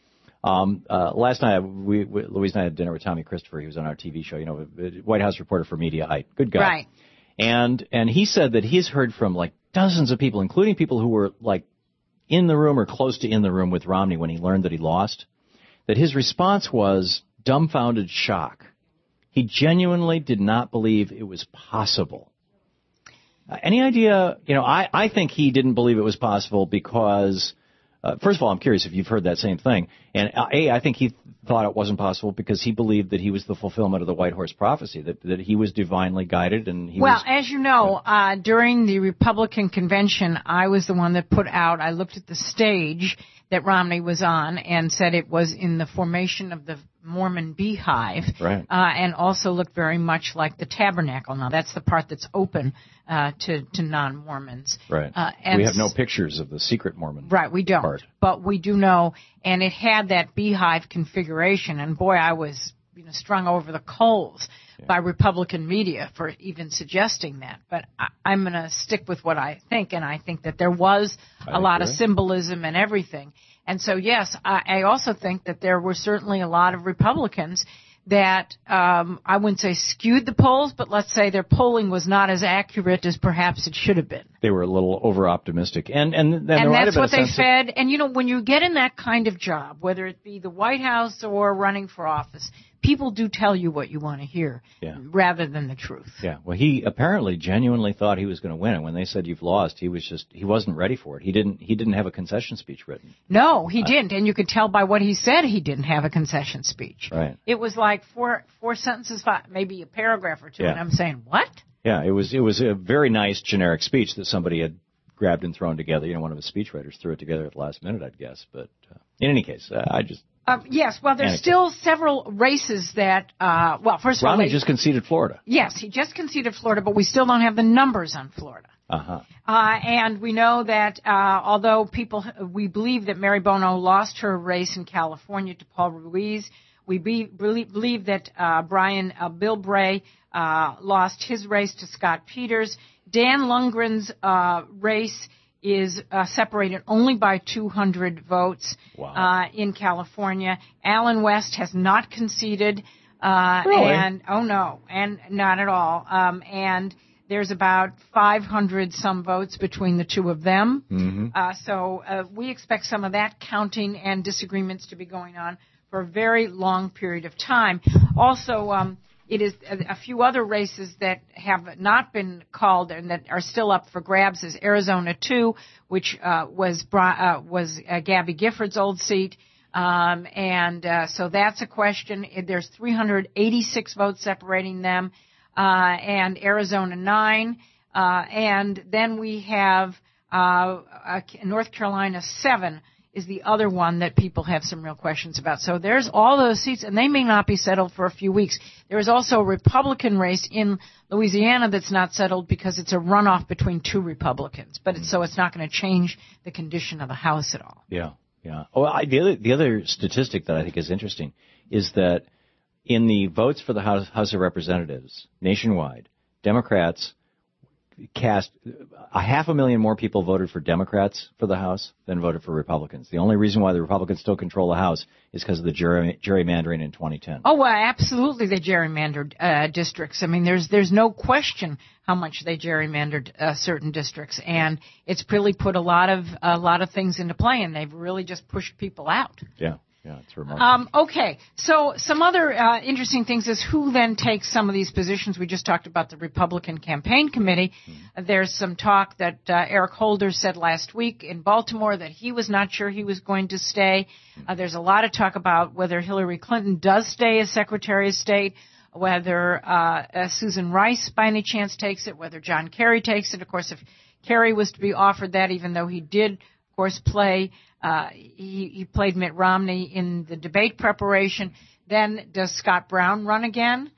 Last night, Louise and I had dinner with Tommy Christopher. He was on our TV show, White House reporter for Mediaite. Good guy. Right. And he said that he's heard from like dozens of people, including people who were like in the room or close to in the room with Romney when he learned that he lost, that his response was dumbfounded shock. He genuinely did not believe it was possible. Any idea? I think he didn't believe it was possible because, first of all, I'm curious if you've heard that same thing. And I think he thought it wasn't possible because he believed that he was the fulfillment of the White Horse prophecy, that he was divinely guided and he was... Well, as you know, during the Republican convention, I was the one that I looked at the stage that Romney was on and said it was in the formation of the Mormon beehive, right. And also looked very much like the tabernacle. Now, that's the part that's open to non-Mormons. Right. We have no pictures of the secret Mormon Right, we don't. Part. But we do know, and it had that beehive configuration, and boy, I was strung over the coals by Republican media for even suggesting that. But I'm going to stick with what I think, and I think that there was a lot of symbolism and everything. And so, yes, I also think that there were certainly a lot of Republicans that I wouldn't say skewed the polls, but let's say their polling was not as accurate as perhaps it should have been. They were a little over-optimistic. And that's what they fed. And, when you get in that kind of job, whether it be the White House or running for office, people do tell you what you want to hear rather than the truth. Yeah. Well, he apparently genuinely thought he was going to win. And when they said you've lost, he wasn't ready for it. He didn't have a concession speech written. No, he didn't. And you could tell by what he said he didn't have a concession speech. Right. It was like four sentences, maybe a paragraph or two. And I'm saying, what? Yeah, it was a very nice generic speech that somebody had grabbed and thrown together. One of his speechwriters threw it together at the last minute, I'd guess. But in any case, I just... yes, well, there's still several races that, first of all... Romney just conceded Florida. Yes, he just conceded Florida, but we still don't have the numbers on Florida. Uh-huh. And we know that although we believe that Mary Bono lost her race in California to Paul Ruiz, we believe that Bill Bray lost his race to Scott Peters. Dan Lundgren's race is separated only by 200 votes. Wow. In California. Allen West has not conceded. Really? And not at all. And there's about 500 some votes between the two of them. Mm-hmm. So we expect some of that counting and disagreements to be going on for a very long period of time. Also, it is a few other races that have not been called and that are still up for grabs is Arizona 2, which was Gabby Gifford's old seat. So that's a question. There's 386 votes separating them, and Arizona 9. And then we have North Carolina 7 is the other one that people have some real questions about. So there's all those seats, and they may not be settled for a few weeks. There is also a Republican race in Louisiana that's not settled because it's a runoff between two Republicans. But it's not going to change the condition of the House at all. Yeah. Yeah. Well, the other statistic that I think is interesting is that in the votes for the House of Representatives nationwide, Democrats cast 500,000 more people voted for Democrats for the House than voted for Republicans. The only reason why the Republicans still control the House is because of the gerrymandering in 2010. Oh, well, absolutely they gerrymandered districts. I mean, there's no question how much they gerrymandered certain districts, and it's really put a lot of things into play, and they've really just pushed people out. Yeah. Yeah, it's remarkable. Okay, so some other interesting things is who then takes some of these positions. We just talked about the Republican Campaign Committee. There's some talk that Eric Holder said last week in Baltimore that he was not sure he was going to stay. There's a lot of talk about whether Hillary Clinton does stay as Secretary of State, whether Susan Rice by any chance takes it, whether John Kerry takes it. Of course, if Kerry was to be offered that, even though he did, of course, play he played Mitt Romney in the debate preparation. Then does Scott Brown run again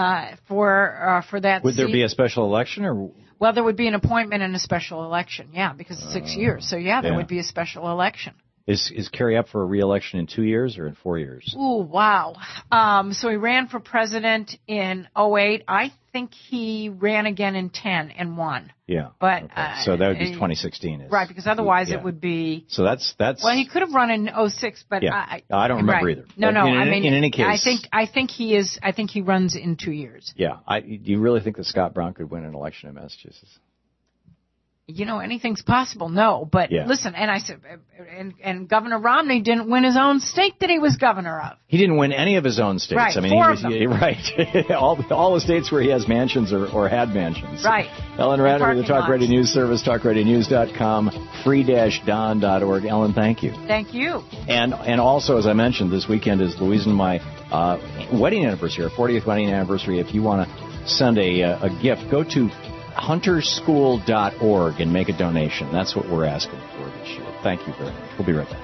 for that Would seat? there be a special election? Or? Well, there would be an appointment and a special election, yeah, because it's 6 years. So, there would be a special election. Is Kerry up for a re-election in 2 years or in 4 years? Ooh, wow. So he ran for president in 2008. I think he ran again in 2010 and won. Yeah. But okay. So that would be 2016. Right, because otherwise it would be. So that's. Well, he could have run in 2006, but I don't remember either. No, but in any case, I think he is. I think he runs in 2 years. Yeah. Do you really think that Scott Brown could win an election in Massachusetts? You know, anything's possible. No, but listen, and I said, and Governor Romney didn't win his own state that he was governor of. He didn't win any of his own states. Right, I mean, four of them. Right. all the states where he has mansions or had mansions. Right. Ellen Radner with the Talk Radio News Service, talkradionews.com, free-don.org. Ellen, thank you. Thank you. And also, as I mentioned, this weekend is Louise and my wedding anniversary, our 40th wedding anniversary. If you want to send a gift, go to hunterschool.org and make a donation. That's what we're asking for this year. Thank you very much. We'll be right back.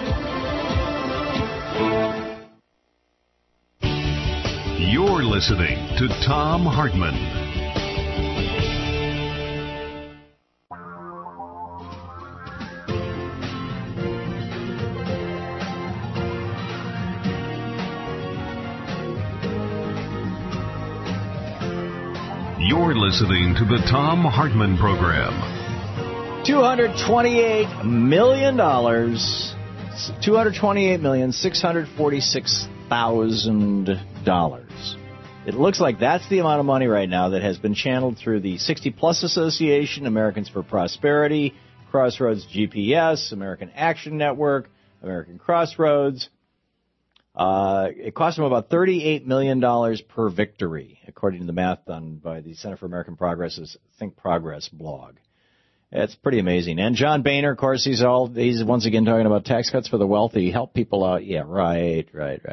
You're listening to Thom Hartmann. You're listening to the Thom Hartmann Program. $228 million. $228,646,000. It looks like that's the amount of money right now that has been channeled through the 60 Plus Association, Americans for Prosperity, Crossroads GPS, American Action Network, American Crossroads. It cost them about $38 million per victory, according to the math done by the Center for American Progress's Think Progress blog. It's pretty amazing. And John Boehner, of course, he's once again talking about tax cuts for the wealthy, help people out. Yeah, right.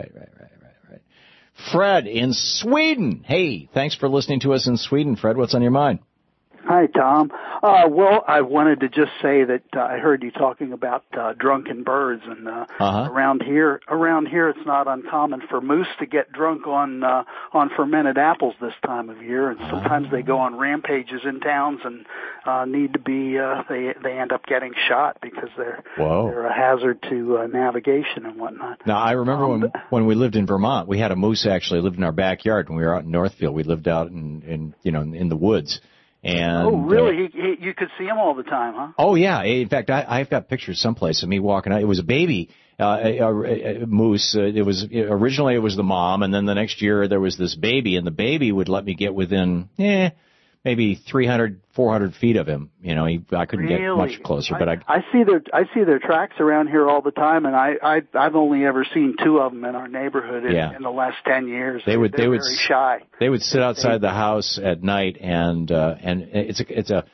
Fred in Sweden. Hey, thanks for listening to us in Sweden. Fred, what's on your mind? Hi, Tom. Well, I wanted to just say that I heard you talking about drunken birds, and around here it's not uncommon for moose to get drunk on fermented apples this time of year, and sometimes they go on rampages in towns and need to be they end up getting shot because they're a hazard to navigation and whatnot. Now, I remember when we lived in Vermont, we had a moose actually lived in our backyard when we were out in Northfield. We lived out in the woods. And, oh, really? You could see him all the time, huh? Oh, yeah. In fact, I've got pictures someplace of me walking out. It was a baby a moose. Originally it was the mom, and then the next year there was this baby, and the baby would let me get within, maybe 300, 400 feet of him. You know, I couldn't get much closer, but I see their tracks around here all the time, and I've only ever seen 2 of them in our neighborhood in the last 10 years. They're very shy. They would sit outside the house at night, and it's a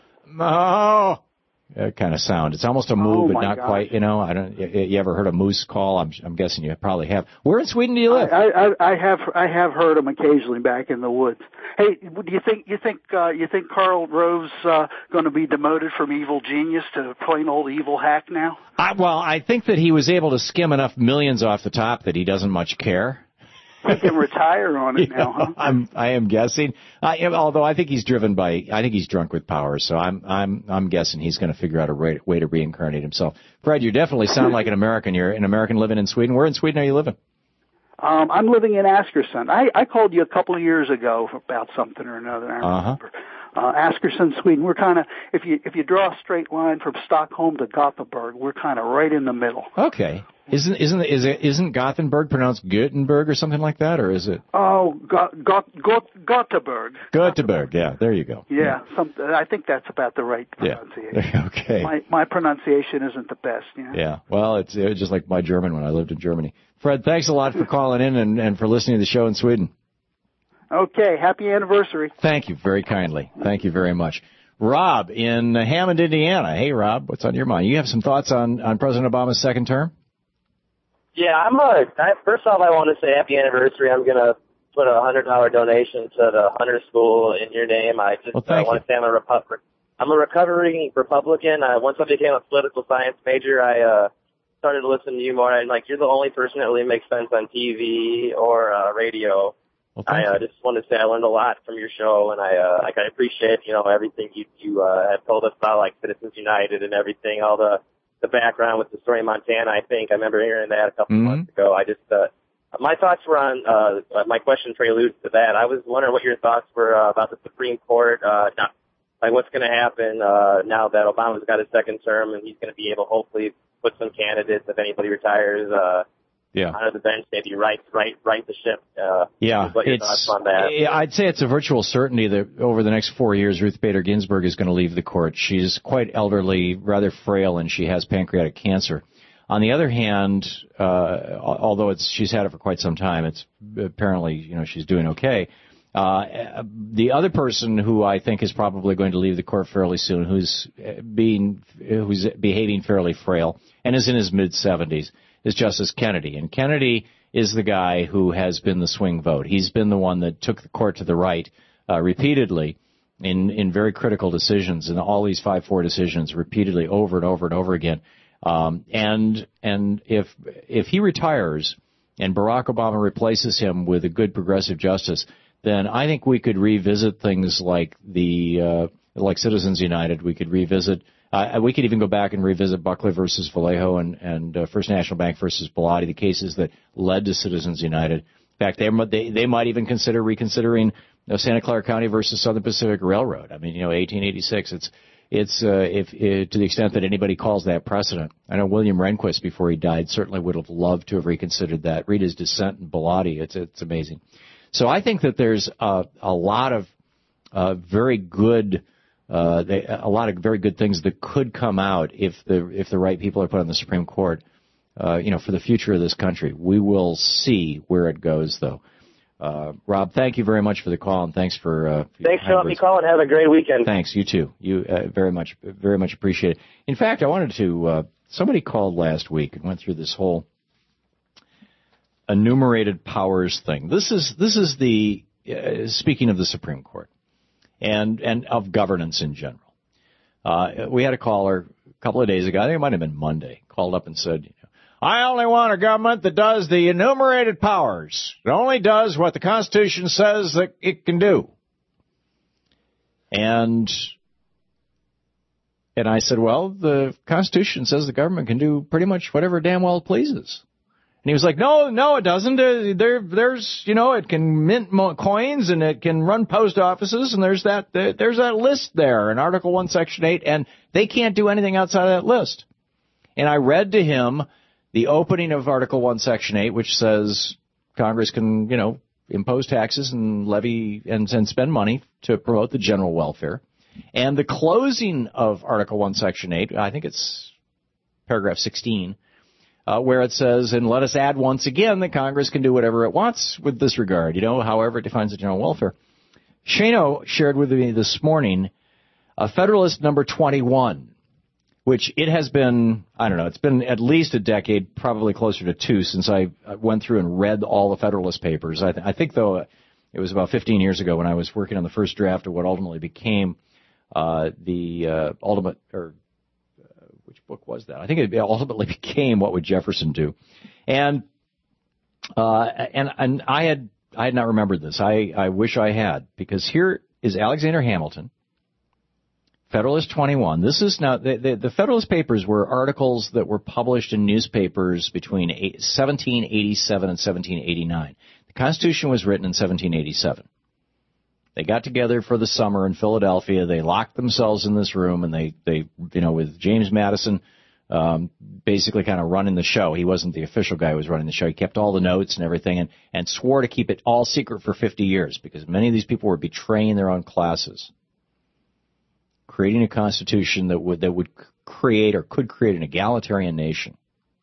kind of sound. It's almost a moo, but not quite. You know, you ever heard a moose call? I'm guessing you probably have. Where in Sweden do you live? I have heard them occasionally back in the woods. Hey, do you think Karl Rove's going to be demoted from evil genius to plain old evil hack now? I think that he was able to skim enough millions off the top that he doesn't much care. We can retire on it now, huh? I am guessing. Although I think he's drunk with power, so I'm guessing he's going to figure out a way to reincarnate himself. Fred, you definitely sound like an American. You're an American living in Sweden. Where in Sweden are you living? I'm living in Askersund. I called you a couple of years ago about something or another. I remember. Askersund, Sweden. We're kind of, if you draw a straight line from Stockholm to Gothenburg, we're kind of right in the middle. Okay. Isn't Gothenburg pronounced Gutenberg or something like that, or is it? Oh, Gothenburg. Gothenburg, yeah, there you go. Yeah, I think that's about the right pronunciation. Yeah. Okay. My pronunciation isn't the best. You know? Yeah, well, it's just like my German when I lived in Germany. Fred, thanks a lot for calling in and for listening to the show in Sweden. Okay, happy anniversary. Thank you very kindly. Thank you very much. Rob in Hammond, Indiana. Hey, Rob, what's on your mind? You have some thoughts on President Obama's second term? Yeah, first off, I want to say happy anniversary. I'm going to put a $100 donation to the Hunter School in your name. I want to say I'm a recovering Republican. Once I became a political science major, I started to listen to you more. And you're the only person that really makes sense on TV or radio. Well, I just want to say I learned a lot from your show, and I appreciate everything you have told us about, like Citizens United and everything, all the background with the story in Montana. I remember hearing that a couple months ago. My thoughts were on my question preludes to that. I was wondering what your thoughts were about the Supreme Court, what's going to happen now that Obama's got his second term, and he's going to be able, hopefully, put some candidates if anybody retires. Out of the bench, maybe right the ship. What your thoughts on that? I'd say it's a virtual certainty that over the next 4 years, Ruth Bader Ginsburg is going to leave the court. She's quite elderly, rather frail, and she has pancreatic cancer. On the other hand, although she's had it for quite some time, it's apparently she's doing okay. The other person who I think is probably going to leave the court fairly soon, who's behaving fairly frail and is in his mid-70s, is Justice Kennedy. And Kennedy is the guy who has been the swing vote. He's been the one that took the court to the right repeatedly in very critical decisions, and all these 5-4 decisions repeatedly over and over and over again. And if he retires and Barack Obama replaces him with a good progressive justice, then I think we could revisit things like like Citizens United. We could revisit. We could even go back and revisit Buckley versus Vallejo and First National Bank versus Bilotti, the cases that led to Citizens United. In fact, they might even consider reconsidering Santa Clara County versus Southern Pacific Railroad. I mean, 1886. It's to the extent that anybody calls that precedent. I know William Rehnquist, before he died, certainly would have loved to have reconsidered that. Read his dissent in Bilotti. It's amazing. So I think that there's a lot of very good. A lot of very good things that could come out if the right people are put on the Supreme Court, for the future of this country. We will see where it goes, though. Rob, thank you very much for the call, and thanks for thanks for letting me call, and have a great weekend. Thanks, you too. You very much appreciate it. In fact, I wanted to. Somebody called last week and went through this whole enumerated powers thing. This is the speaking of the Supreme Court. And of governance in general. We had a caller a couple of days ago, I think it might have been Monday, called up and said, I only want a government that does the enumerated powers. It only does what the Constitution says that it can do. And I said, well, the Constitution says the government can do pretty much whatever damn well it pleases. And he was like, no, it doesn't. There's, it can mint coins and it can run post offices, and there's that list there in Article 1, Section 8, and they can't do anything outside of that list. And I read to him the opening of Article 1, Section 8, which says Congress can, impose taxes and levy and spend money to promote the general welfare. And the closing of Article 1, Section 8, I think it's paragraph 16, where it says, and let us add once again that Congress can do whatever it wants with this regard, however it defines the general welfare. Shano shared with me this morning a Federalist number 21, which it has been, it's been at least a decade, probably closer to 2, since I went through and read all the Federalist Papers. I think, though, it was about 15 years ago when I was working on the first draft of what ultimately became the ultimate, or which book was that? I think it ultimately became What Would Jefferson Do? And I had not remembered this. I wish I had, because here is Alexander Hamilton, Federalist 21. This is now, the Federalist Papers were articles that were published in newspapers between 1787 and 1789. The Constitution was written in 1787. They got together for the summer in Philadelphia. They locked themselves in this room, and they with James Madison basically kind of running the show. He wasn't the official guy who was running the show. He kept all the notes and everything, and swore to keep it all secret for 50 years, because many of these people were betraying their own classes, creating a constitution that would create or could create an egalitarian nation.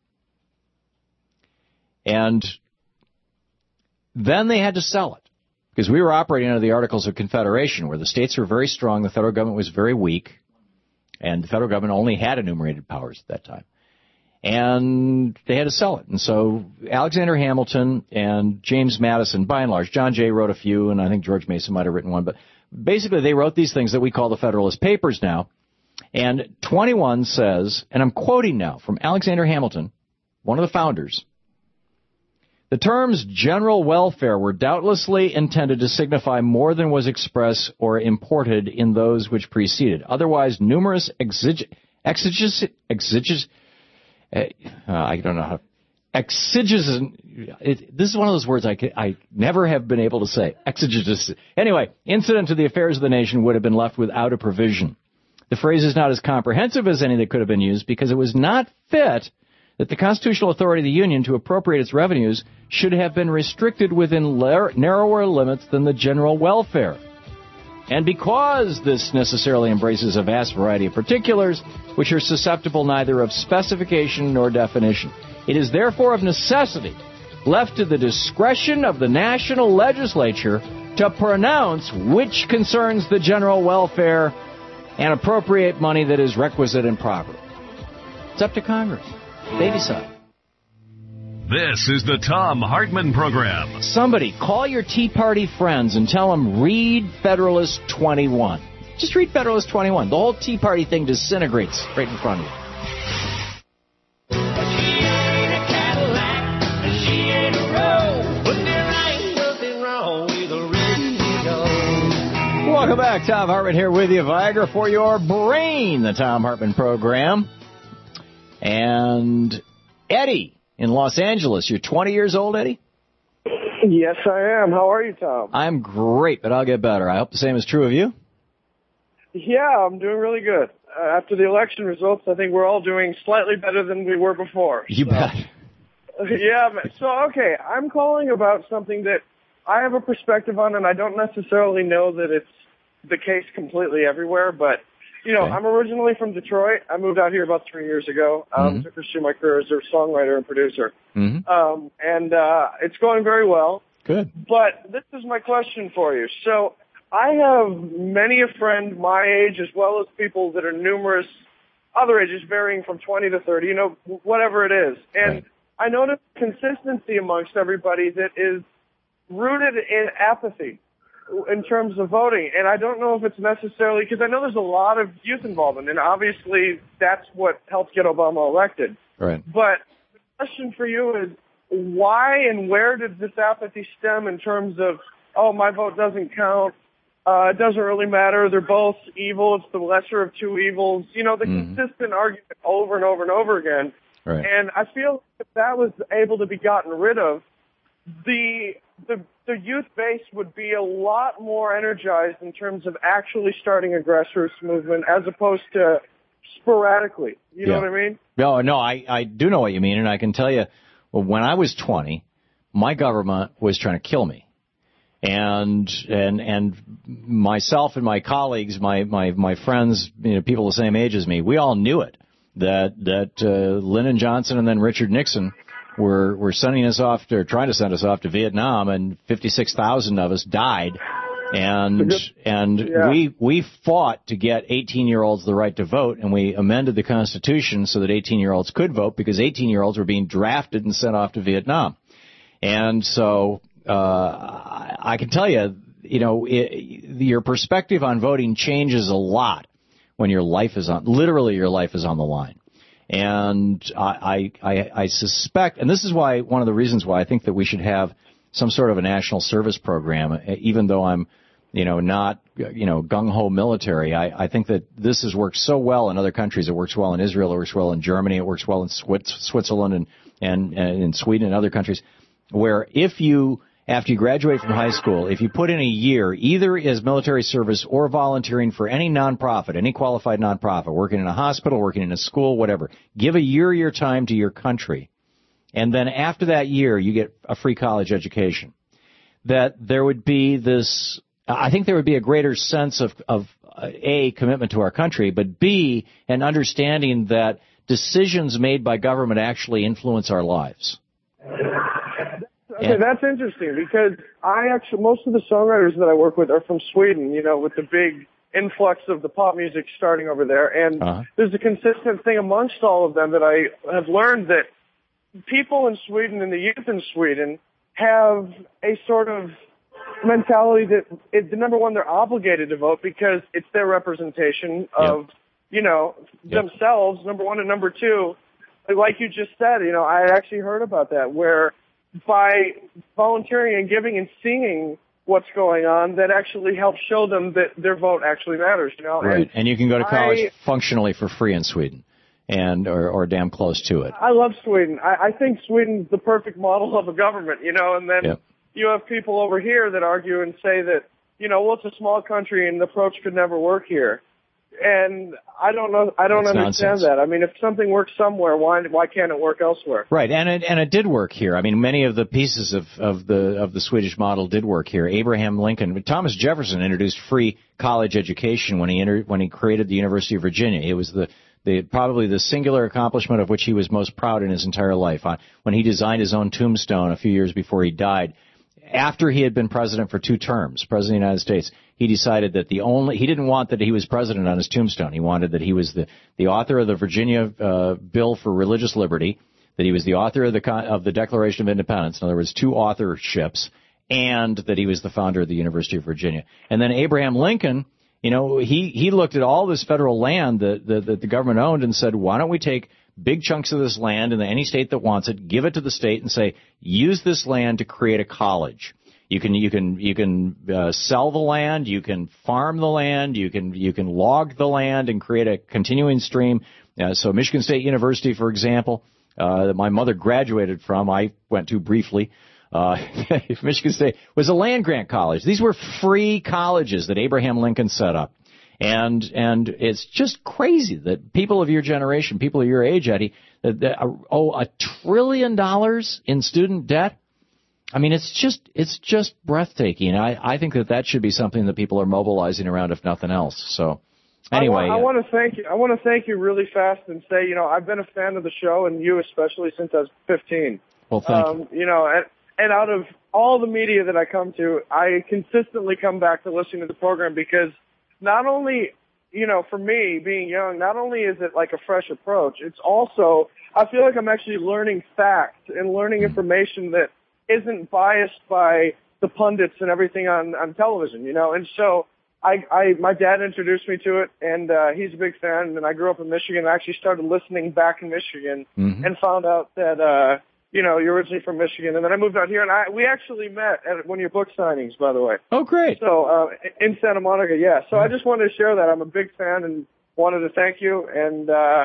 And then they had to sell it, because we were operating under the Articles of Confederation, where the states were very strong, the federal government was very weak, and the federal government only had enumerated powers at that time. And they had to sell it. And so Alexander Hamilton and James Madison, by and large, John Jay wrote a few, and I think George Mason might have written one, but basically they wrote these things that we call the Federalist Papers now. And 21 says, and I'm quoting now from Alexander Hamilton, one of the founders, the terms general welfare were doubtlessly intended to signify more than was expressed or imported in those which preceded. Otherwise, numerous exegesis, this is one of those words I never have been able to say. Exegesis. Anyway, incident to the affairs of the nation would have been left without a provision. The phrase is not as comprehensive as any that could have been used, because it was not fit that the constitutional authority of the Union to appropriate its revenues should have been restricted within narrower limits than the general welfare. And because this necessarily embraces a vast variety of particulars, which are susceptible neither of specification nor definition, it is therefore of necessity left to the discretion of the national legislature to pronounce which concerns the general welfare and appropriate money that is requisite and proper. It's up to Congress. They decide. This is the Thom Hartmann Program. Somebody call your Tea Party friends and tell them read Federalist 21. Just read Federalist 21. The whole Tea Party thing disintegrates right in front of you. Welcome back. Thom Hartmann here with you. Viagra for your brain, the Thom Hartmann Program. And Eddie in Los Angeles. You're 20 years old, Eddie? Yes, I am. How are you, Tom? I'm great, but I'll get better. I hope the same is true of you. Yeah, I'm doing really good. After the election results, I think we're all doing slightly better than we were before. You bet. Yeah, so, okay, I'm calling about something that I have a perspective on, and I don't necessarily know that it's the case completely everywhere, but I'm originally from Detroit. I moved out here about 3 years ago to pursue my career as a songwriter and producer. And it's going very well. Good. But this is my question for you. So I have many a friend my age, as well as people that are numerous other ages, varying from 20 to 30, whatever it is. And I notice consistency amongst everybody that is rooted in apathy in terms of voting. And I don't know if it's necessarily, because I know there's a lot of youth involvement, and obviously that's what helped get Obama elected. Right. But the question for you is, why and where did this apathy stem in terms of, my vote doesn't count, it doesn't really matter, they're both evil, it's the lesser of two evils, the consistent argument over and over and over again. Right. And I feel if that was able to be gotten rid of, the youth base would be a lot more energized in terms of actually starting a grassroots movement as opposed to sporadically. You know what I mean? No, I do know what you mean, and I can tell you, well, when I was 20, my government was trying to kill me. And myself and my colleagues, my friends, people the same age as me, we all knew it, that Lyndon Johnson and then Richard Nixon were sending us off, or trying to send us off to Vietnam, and 56,000 of us died. And we fought to get 18-year-olds the right to vote, and we amended the Constitution so that 18-year-olds could vote, because 18-year-olds were being drafted and sent off to Vietnam. And so I can tell you, your perspective on voting changes a lot when your life is on the line. And I suspect, and this is why one of the reasons why I think that we should have some sort of a national service program, even though I'm, not, gung-ho military. I think that this has worked so well in other countries. It works well in Israel. It works well in Germany. It works well in Switzerland and in Sweden and other countries, where after you graduate from high school, if you put in a year, either as military service or volunteering for any nonprofit, any qualified nonprofit, working in a hospital, working in a school, whatever, give a year of your time to your country. And then after that year, you get a free college education. That there would be this, I think there would be a greater sense of A, commitment to our country, but B, an understanding that decisions made by government actually influence our lives. Okay, that's interesting, because most of the songwriters that I work with are from Sweden, with the big influx of the pop music starting over there. And there's a consistent thing amongst all of them that I have learned, that people in Sweden and the youth in Sweden have a sort of mentality that, number one, they're obligated to vote because it's their representation of, themselves, number one. And number two, like you just said, I actually heard about that, where by volunteering and giving and seeing what's going on, that actually helps show them that their vote actually matters. Right, and you can go to college functionally for free in Sweden, or damn close to it. I love Sweden. I think Sweden's the perfect model of a government, and then you have people over here that argue and say that, it's a small country and the approach could never work here. And I don't know. I don't understand that. I mean, if something works somewhere, why can't it work elsewhere? Right, and it did work here. I mean, many of the pieces of the Swedish model did work here. Abraham Lincoln, Thomas Jefferson introduced free college education when he created the University of Virginia. It was probably the singular accomplishment of which he was most proud in his entire life. When he designed his own tombstone a few years before he died, after he had been president for 2 terms, president of the United States, he decided that he didn't want that he was president on his tombstone. He wanted that he was the author of the Virginia Bill for Religious Liberty, that he was the author of the Declaration of Independence, in other words, 2 authorships, and that he was the founder of the University of Virginia. And then Abraham Lincoln, he looked at all this federal land that the government owned and said, why don't we take big chunks of this land in any state that wants it, give it to the state and say, use this land to create a college. You can sell the land, you can farm the land, you can log the land and create a continuing stream. So Michigan State University, for example, that my mother graduated from, I went to briefly. Michigan State was a land grant college. These were free colleges that Abraham Lincoln set up. And it's just crazy that people of your generation, people of your age, Eddie, that owe $1 trillion in student debt. I mean, it's just breathtaking. I think that should be something that people are mobilizing around, if nothing else. So anyway, I want to thank you. I want to thank you really fast and say, I've been a fan of the show, and you especially, since I was 15. Well, thank you. And out of all the media that I come to, I consistently come back to listening to the program, because not only, for me, being young, not only is it like a fresh approach, it's also, I feel like I'm actually learning facts and learning information that isn't biased by the pundits and everything on television, And so my dad introduced me to it, and he's a big fan, and I grew up in Michigan. I actually started listening back in Michigan and found out that, you're originally from Michigan. And then I moved out here, and we actually met at one of your book signings, by the way. Oh, great. So, in Santa Monica, yeah. So I just wanted to share that. I'm a big fan and wanted to thank you. And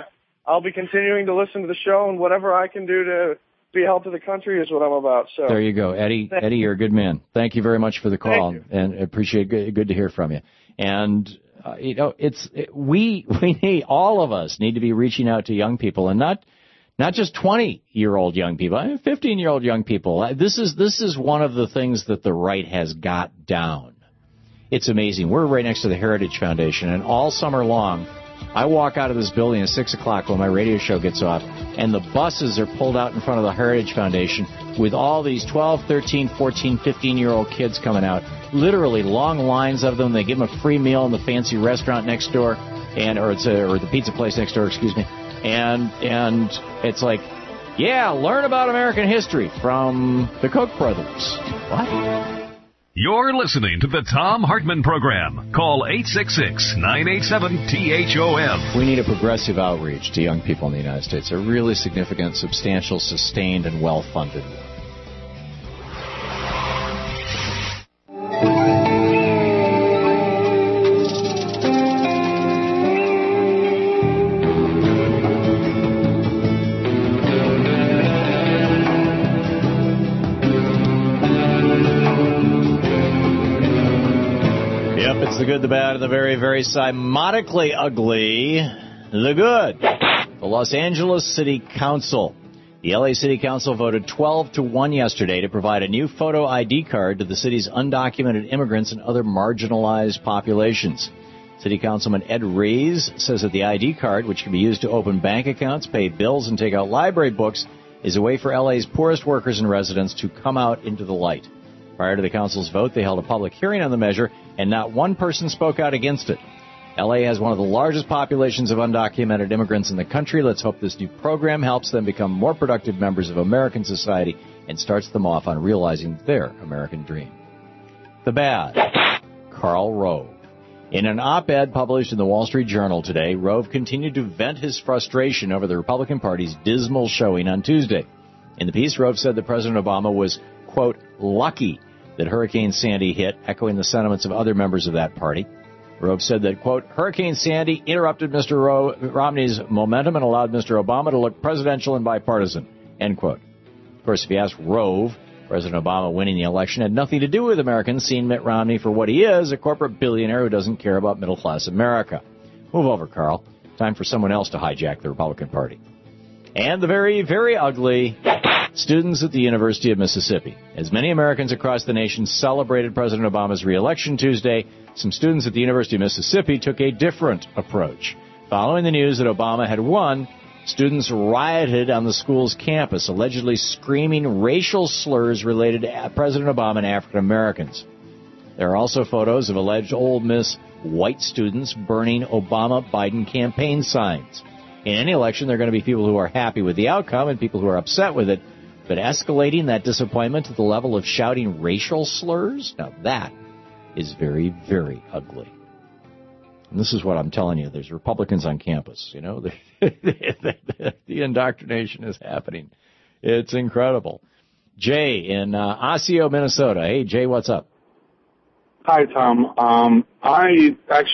I'll be continuing to listen to the show, and whatever I can do to be a help to the country is what I'm about. So there you go, Eddie. Eddie, you're a good man. Thank you very much for the call, and appreciate it. Good to hear from you. And we need, all of us need to be reaching out to young people, and not just 20-year-old young people, 15-year-old young people. This is one of the things that the right has got down. It's amazing. We're right next to the Heritage Foundation, and all summer long, I walk out of this building at 6 o'clock when my radio show gets off, and the buses are pulled out in front of the Heritage Foundation with all these 12, 13, 14, 15-year-old kids coming out. Literally long lines of them. They give them a free meal in the fancy restaurant next door, or the pizza place next door, excuse me. And it's like, yeah, learn about American history from the Koch brothers. What? You're listening to the Thom Hartmann Program. Call 866-987-THOM. We need a progressive outreach to young people in the United States. A really significant, substantial, sustained, and well-funded one. The good, the bad, and the very, very cymotically ugly. The good. The Los Angeles City Council. The LA City Council voted 12-1 yesterday to provide a new photo ID card to the city's undocumented immigrants and other marginalized populations. City Councilman Ed Rees says that the ID card, which can be used to open bank accounts, pay bills, and take out library books, is a way for LA's poorest workers and residents to come out into the light. Prior to the council's vote, they held a public hearing on the measure, and not one person spoke out against it. L.A. has one of the largest populations of undocumented immigrants in the country. Let's hope this new program helps them become more productive members of American society and starts them off on realizing their American dream. The bad. Karl Rove. In an op-ed published in the Wall Street Journal today, Rove continued to vent his frustration over the Republican Party's dismal showing on Tuesday. In the piece, Rove said that President Obama was, quote, lucky that Hurricane Sandy hit, echoing the sentiments of other members of that party. Rove said that, quote, Hurricane Sandy interrupted Mr. Romney's momentum and allowed Mr. Obama to look presidential and bipartisan, end quote. Of course, if you ask Rove, President Obama winning the election had nothing to do with Americans seeing Mitt Romney for what he is, a corporate billionaire who doesn't care about middle-class America. Move over, Carl. Time for someone else to hijack the Republican Party. And the very, very ugly students at the University of Mississippi. As many Americans across the nation celebrated President Obama's re-election Tuesday, some students at the University of Mississippi took a different approach. Following the news that Obama had won, students rioted on the school's campus, allegedly screaming racial slurs related to President Obama and African Americans. There are also photos of alleged Ole Miss white students burning Obama-Biden campaign signs. In any election, there are going to be people who are happy with the outcome and people who are upset with it. But escalating that disappointment to the level of shouting racial slurs, now that is very, very ugly. And this is what I'm telling you. There's Republicans on campus. You know, the indoctrination is happening. It's incredible. Jay in Osseo, Minnesota. Hey, Jay, what's up? Hi, Tom. I've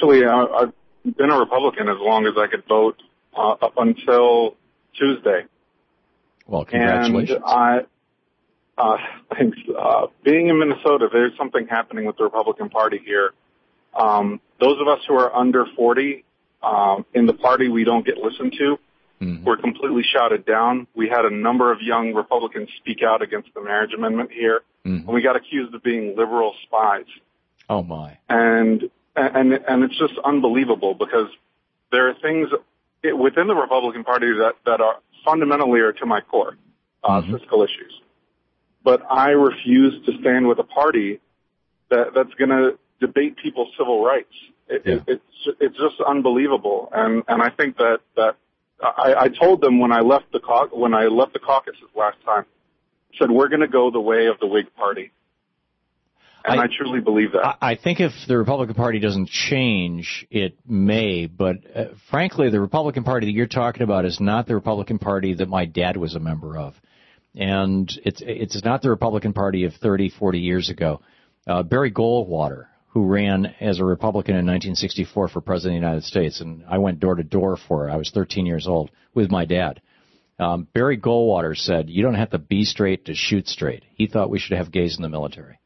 been a Republican as long as I could vote up until Tuesday. Well, congratulations. And thanks. Being in Minnesota, there's something happening with the Republican Party here. Those of us who are under 40 in the party, we don't get listened to. Mm-hmm. We're completely shouted down. We had a number of young Republicans speak out against the marriage amendment here, and we got accused of being liberal spies. Oh my! And it's just unbelievable because there are things within the Republican Party that are fundamentally are to my core, fiscal issues. But I refuse to stand with a party that's going to debate people's civil rights. It's just unbelievable. And I think that I told them when I left the caucuses last time, I said, we're going to go the way of the Whig Party. And I truly believe that. I think if the Republican Party doesn't change, it may. But frankly, the Republican Party that you're talking about is not the Republican Party that my dad was a member of. And it's not the Republican Party of 30, 40 years ago. Barry Goldwater, who ran as a Republican in 1964 for President of the United States, and I went door to door for her. I was 13 years old with my dad. Barry Goldwater said, "You don't have to be straight to shoot straight." He thought we should have gays in the military.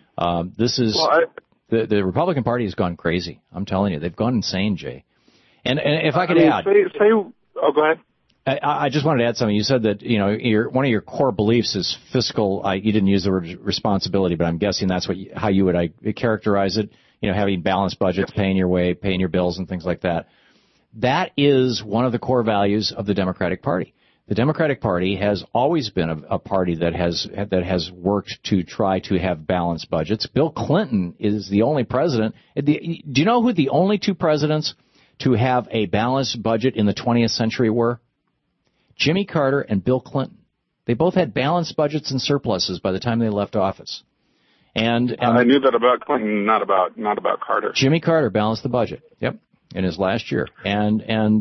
The Republican Party has gone crazy. I'm telling you, they've gone insane, Jay. And if I could add, go ahead. I just wanted to add something. You said that, one of your core beliefs is fiscal. You didn't use the word responsibility, but I'm guessing that's how you would characterize it. Having balanced budgets, paying your way, paying your bills, and things like that. That is one of the core values of the Democratic Party. The Democratic Party has always been a party that has worked to try to have balanced budgets. Bill Clinton is the only president. Do you know who the only two presidents to have a balanced budget in the 20th century were? Jimmy Carter and Bill Clinton. They both had balanced budgets and surpluses by the time they left office. And I knew that about Clinton, not about Carter. Jimmy Carter balanced the budget. Yep. In his last year. And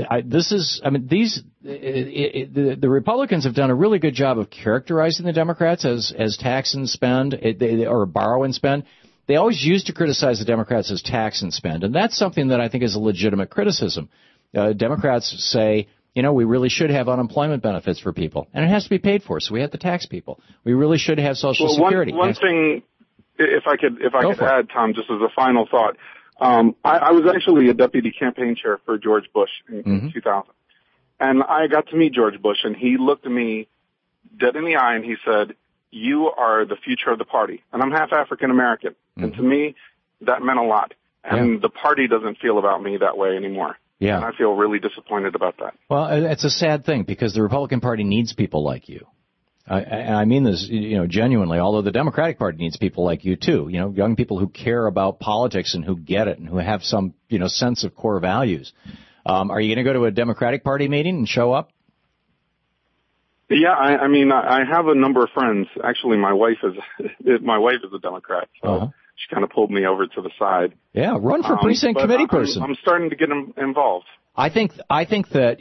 the Republicans have done a really good job of characterizing the Democrats as tax and spend, or borrow and spend. They always used to criticize the Democrats as tax and spend, and that's something that I think is a legitimate criticism. Democrats say, we really should have unemployment benefits for people, and it has to be paid for, so we have to tax people. We really should have Social Security. One thing, if I could add, Tom, just as a final thought. I was actually a deputy campaign chair for George Bush in 2000. And I got to meet George Bush, and he looked at me dead in the eye, and he said, "You are the future of the party." And I'm half African American. And to me, that meant a lot. And the party doesn't feel about me that way anymore. Yeah. And I feel really disappointed about that. Well, it's a sad thing, because the Republican Party needs people like you. And I mean this, genuinely, although the Democratic Party needs people like you, too. Young people who care about politics and who get it and who have some, sense of core values. Are you going to go to a Democratic Party meeting and show up? Yeah, I have a number of friends. Actually, my wife is a Democrat, so she kind of pulled me over to the side. Yeah, run for precinct committee person. I'm starting to get involved. I think that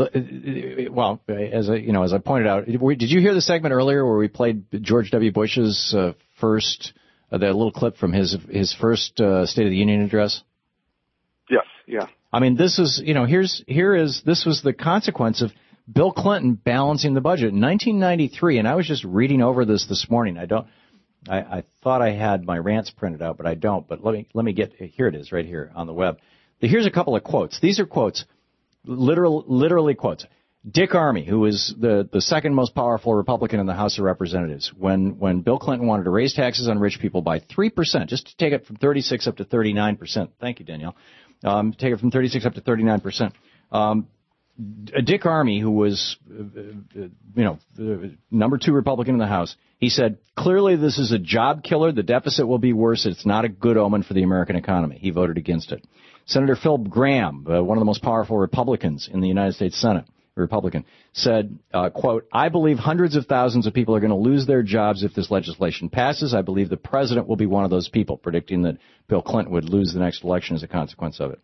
as I pointed out, did you hear the segment earlier where we played George W. Bush's first that little clip from his first State of the Union address? Yes, yeah. This is this was the consequence of Bill Clinton balancing the budget in 1993, and I was just reading over this morning. I thought I had my rants printed out, but I don't. But let me get here. It is right here on the web. Here's a couple of quotes. These are quotes, literally quotes. Dick Armey, who was the second most powerful Republican in the House of Representatives, when Bill Clinton wanted to raise taxes on rich people by 3%, just to take it from 36 up to 39%. Thank you, Danielle. Take it from 36 up to 39%. Dick Armey, who was, the number 2 Republican in the House, he said, "Clearly this is a job killer. The deficit will be worse. It's not a good omen for the American economy." He voted against it. Senator Phil Gramm, one of the most powerful Republicans in the United States Senate, Republican, said, quote, "I believe hundreds of thousands of people are going to lose their jobs if this legislation passes. I believe the president will be one of those people," predicting that Bill Clinton would lose the next election as a consequence of it.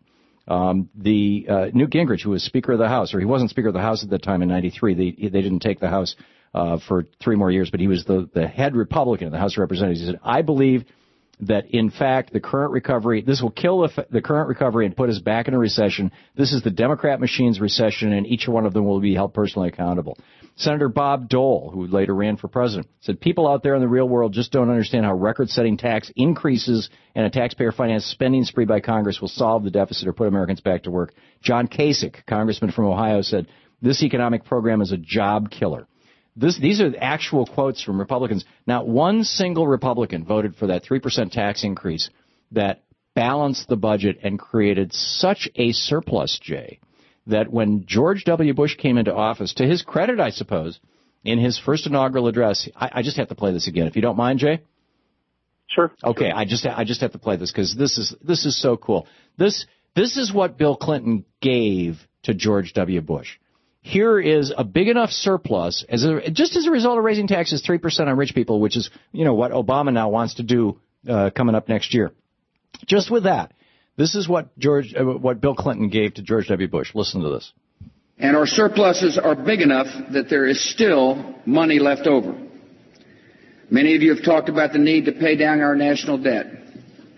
Newt Gingrich, who was Speaker of the House, or he wasn't Speaker of the House at that time in 93. They didn't take the House for 3 more years, but he was the head Republican in the House of Representatives. He said, "I believe that, in fact, the current recovery, this will kill the current recovery and put us back in a recession. This is the Democrat machine's recession, and each one of them will be held personally accountable." Senator Bob Dole, who later ran for president, said, "People out there in the real world just don't understand how record-setting tax increases and a taxpayer-financed spending spree by Congress will solve the deficit or put Americans back to work." John Kasich, congressman from Ohio, said, "This economic program is a job killer." These are actual quotes from Republicans. Not one single Republican voted for that 3% tax increase that balanced the budget and created such a surplus, Jay, that when George W. Bush came into office, to his credit, I suppose, in his first inaugural address, I just have to play this again, if you don't mind, Jay. Sure. Okay, I just have to play this because this is so cool. This is what Bill Clinton gave to George W. Bush. Here is a big enough surplus just as a result of raising taxes 3% on rich people, which is, what Obama now wants to do coming up next year. Just with that, this is what Bill Clinton gave to George W. Bush. Listen to this. And our surpluses are big enough that there is still money left over. Many of you have talked about the need to pay down our national debt.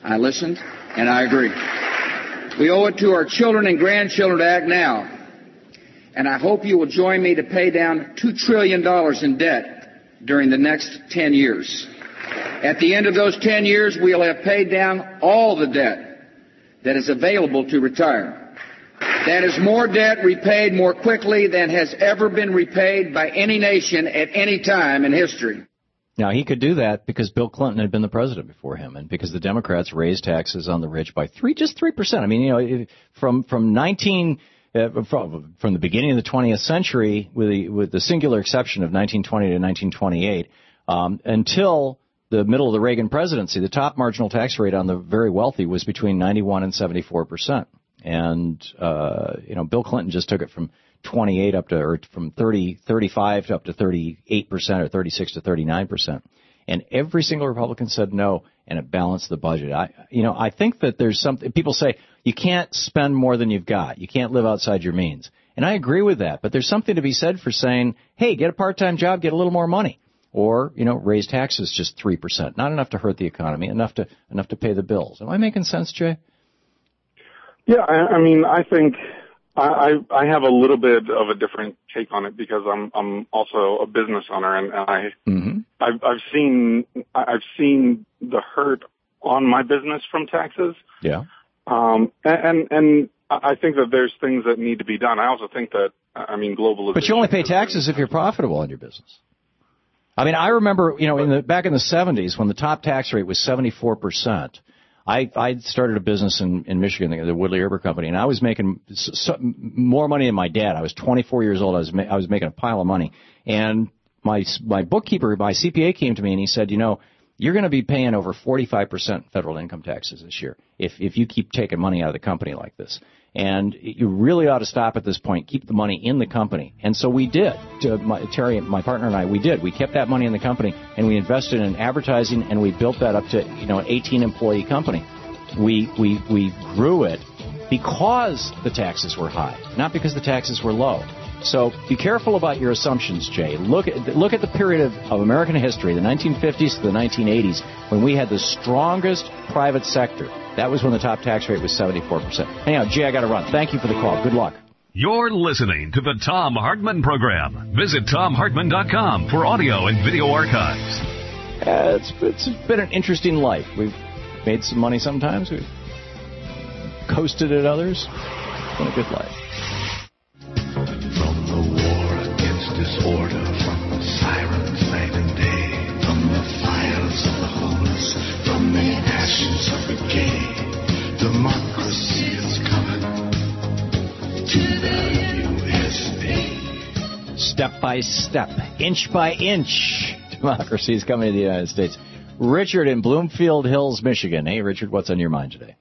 I listened, and I agree. We owe it to our children and grandchildren to act now. And I hope you will join me to pay down $2 trillion in debt during the next 10 years. At the end of those 10 years, we'll have paid down all the debt that is available to retire. That is more debt repaid more quickly than has ever been repaid by any nation at any time in history. Now, he could do that because Bill Clinton had been the president before him, and because the Democrats raised taxes on the rich by just 3%. I mean, from the beginning of the 20th century, with the singular exception of 1920 to 1928, until the middle of the Reagan presidency, the top marginal tax rate on the very wealthy was between 91 and 74%. And, Bill Clinton just took it from 28 up to, or from 35 up to 38% or 36 to 39%. And every single Republican said no, and it balanced the budget. I think that there's something, people say you can't spend more than you've got. You can't live outside your means. And I agree with that, but there's something to be said for saying, hey, get a part-time job, get a little more money. Or, raise taxes just 3%. Not enough to hurt the economy, enough to pay the bills. Am I making sense, Jay? Yeah, I think I have a little bit of a different take on it because I'm also a business owner, and I've seen the hurt on my business from taxes. Yeah. And I think that there's things that need to be done. I also think that globalization. But you only pay taxes if you're profitable in your business. I remember, back in the 70s when the top tax rate was 74%. I started a business in Michigan, the Woodley Herber Company, and I was making more money than my dad. I was 24 years old. I was making a pile of money. And my bookkeeper, my CPA came to me and he said, you're going to be paying over 45% federal income taxes this year if you keep taking money out of the company like this. And you really ought to stop at this point, keep the money in the company. And so we did. Terry, my partner, and I, we did. We kept that money in the company, and we invested in advertising, and we built that up to, an 18-employee company. We grew it because the taxes were high, not because the taxes were low. So be careful about your assumptions, Jay. Look at the period of American history, the 1950s to the 1980s, when we had the strongest private sector. That was when the top tax rate was 74%. Anyhow, Jay, I got to run. Thank you for the call. Good luck. You're listening to the Thom Hartmann Program. Visit ThomHartmann.com for audio and video archives. It's been an interesting life. We've made some money sometimes. We've coasted at others. It's been a good life. From the war against disorder, from the sirens night and day, from the fires of the homeless, from the ashes of the gay, democracy is coming to the USA. Step by step, inch by inch, democracy is coming to the United States. Richard in Bloomfield Hills, Michigan. Hey, Richard, what's on your mind today?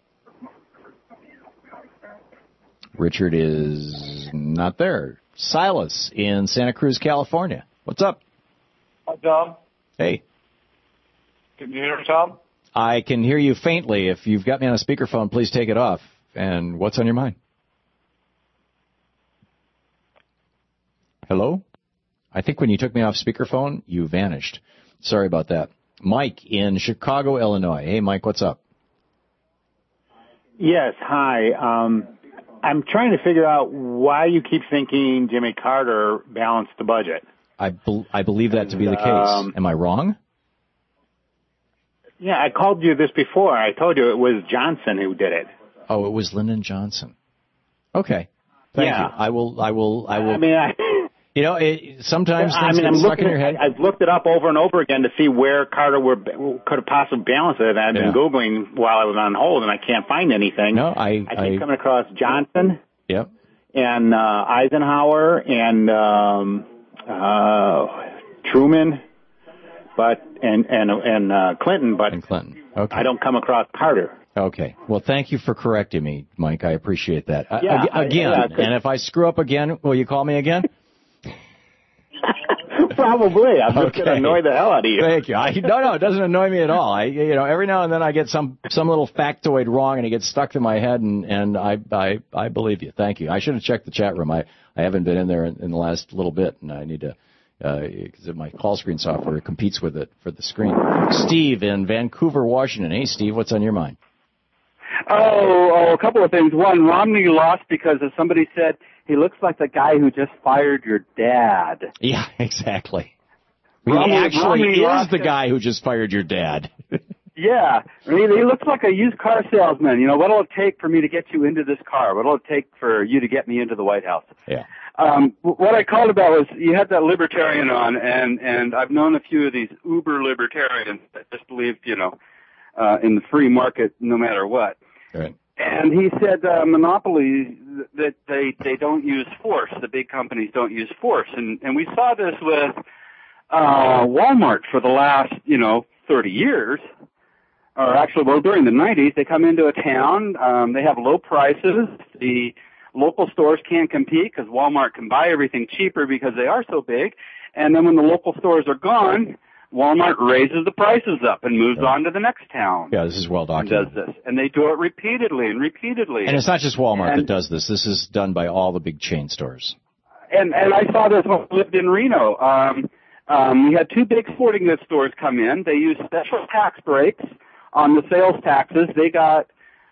Richard is not there. Silas in Santa Cruz, California. What's up? Hi, Tom. Hey. Can you hear me, Tom? I can hear you faintly. If you've got me on a speakerphone, please take it off. And what's on your mind? Hello? I think when you took me off speakerphone, you vanished. Sorry about that. Mike in Chicago, Illinois. Hey, Mike, what's up? Yes, hi. I'm trying to figure out why you keep thinking Jimmy Carter balanced the budget. I believe that to be the case. Am I wrong? Yeah, I called you this before. I told you it was Johnson who did it. Oh, it was Lyndon Johnson. Okay. Thank you. I will. I mean, sometimes things get stuck in your head. I've looked it up over and over again to see where Carter could have possibly balanced it. I've been Googling while I was on hold, and I can't find anything. No, I keep coming across Johnson. Yep. And Eisenhower and Truman, and Clinton, but Clinton. Okay. I don't come across Carter. Okay. Well, thank you for correcting me, Mike. I appreciate that. And if I screw up again, will you call me again? Probably. I'm just going to annoy the hell out of you. Thank you. No, it doesn't annoy me at all. Every now and then I get some little factoid wrong and it gets stuck to my head, and I believe you. Thank you. I should have checked the chat room. I haven't been in there in the last little bit, and I need to, because my call screen software competes with it for the screen. Steve in Vancouver, Washington. Hey, Steve, what's on your mind? Oh, a couple of things. One, Romney lost because, as somebody said, he looks like the guy who just fired your dad. Yeah, exactly. Romney is the guy who just fired your dad. Yeah, he looks like a used car salesman. You know, what'll it take for me to get you into this car? What'll it take for you to get me into the White House? Yeah. What I called about was you had that libertarian on, and I've known a few of these uber libertarians that just believe, in the free market no matter what. Right. And he said monopoly, that they don't use force. The big companies don't use force. And we saw this with Walmart for the last, 30 years. Or actually, during the 90s, they come into a town, they have low prices, the local stores can't compete because Walmart can buy everything cheaper because they are so big, and then when the local stores are gone, Walmart raises the prices up and moves on to the next town. Yeah, this is well documented. And does this, and they do it repeatedly and repeatedly. And it's not just Walmart that does this. This is done by all the big chain stores. And I saw this when I lived in Reno. We had two big sporting goods stores come in. They used special tax breaks on the sales taxes. They got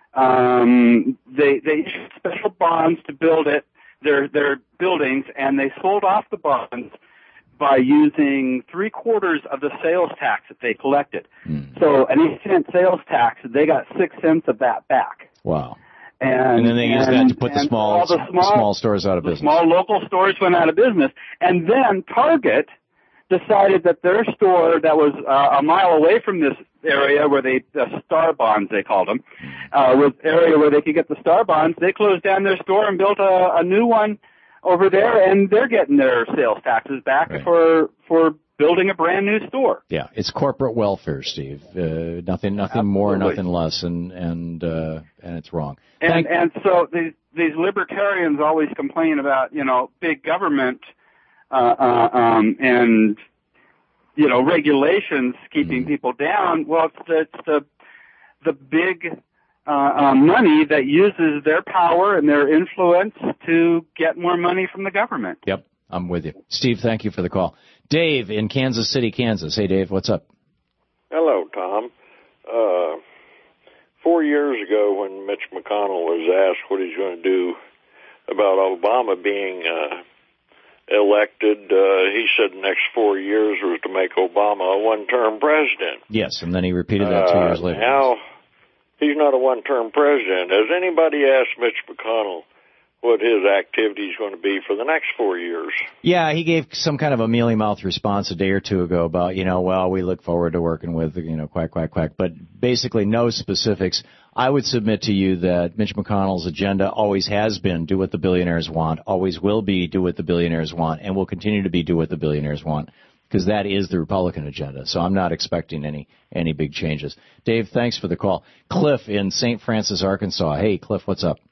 they issued special bonds to build their buildings, and they sold off the bonds by using 3/4 of the sales tax that they collected. So an 8-cent sales tax, they got 6 cents of that back. Wow. And then they used that to put the small stores out of business. Small local stores went out of business. And then Target decided that their store that was a mile away from this area where the Star Bonds, they called them, was area where they could get the Star Bonds. They closed down their store and built a new one over there, and they're getting their sales taxes back for building a brand new store. Yeah, it's corporate welfare, Steve. Nothing more, nothing less, and it's wrong. And so these libertarians always complain about big government and regulations keeping people down. Well, it's the big money that uses their power and their influence to get more money from the government. Yep, I'm with you. Steve, thank you for the call. Dave in Kansas City, Kansas. Hey, Dave, what's up? Hello, Tom. 4 years ago when Mitch McConnell was asked what he's going to do about Obama being elected, he said the next 4 years was to make Obama a one-term president. Yes, and then he repeated that 2 years later. Now, he's not a one-term president. Has anybody asked Mitch McConnell what his activity is going to be for the next 4 years? Yeah, he gave some kind of a mealy-mouthed response a day or two ago about, we look forward to working with, quack, quack, quack, but basically no specifics. I would submit to you that Mitch McConnell's agenda always has been do what the billionaires want, always will be do what the billionaires want, and will continue to be do what the billionaires want, because that is the Republican agenda. So I'm not expecting any big changes. Dave, thanks for the call. Cliff in St. Francis, Arkansas. Hey, Cliff, what's up?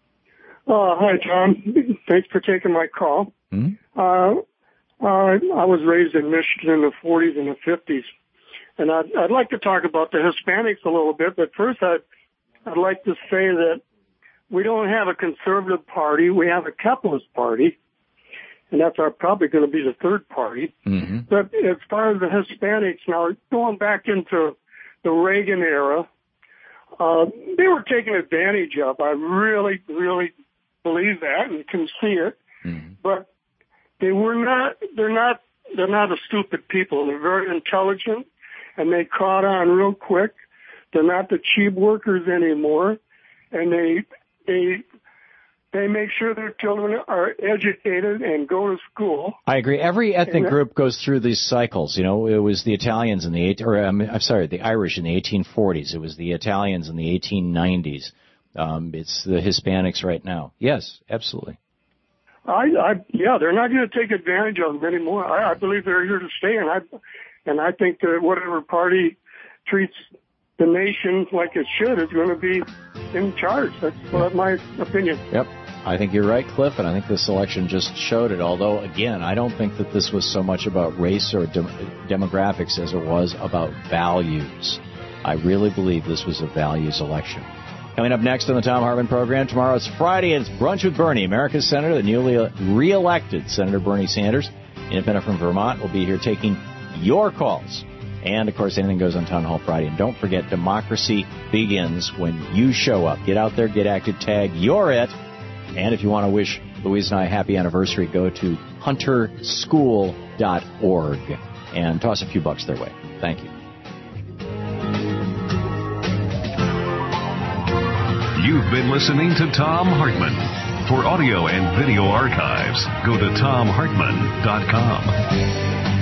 Hi, Tom. Thanks for taking my call. Mm-hmm. I was raised in Michigan in the 40s and the 50s, and I'd like to talk about the Hispanics a little bit, but first I'd like to say that we don't have a conservative party. We have a capitalist party, and that's probably going to be the third party. Mm-hmm. But as far as the Hispanics, now going back into the Reagan era, they were taken advantage of. I really, really believe that and can see it. Mm-hmm. But they're not a stupid people. They're very intelligent, and they caught on real quick. They're not the cheap workers anymore, and they make sure their children are educated and go to school. I agree. Every ethnic group goes through these cycles. It was the Italians in the Irish in the 1840s. It was the Italians in the 1890s. It's the Hispanics right now. Yes, absolutely. Yeah, they're not going to take advantage of them anymore. I believe they're here to stay, and I think that whatever party treats the nation like it should is going to be in charge. That's my opinion. Yep. I think you're right, Cliff, and I think this election just showed it. Although, again, I don't think that this was so much about race or demographics as it was about values. I really believe this was a values election. Coming up next on the Thom Hartmann program, tomorrow it's Friday, and it's Brunch with Bernie, America's Senator, the newly re-elected Senator Bernie Sanders, independent from Vermont, will be here taking your calls. And, of course, anything goes on Town Hall Friday. And don't forget, democracy begins when you show up. Get out there, get active, tag, you're it. And if you want to wish Louise and I a happy anniversary, go to hunterschool.org and toss a few bucks their way. Thank you. You've been listening to Thom Hartmann. For audio and video archives, go to thomhartmann.com.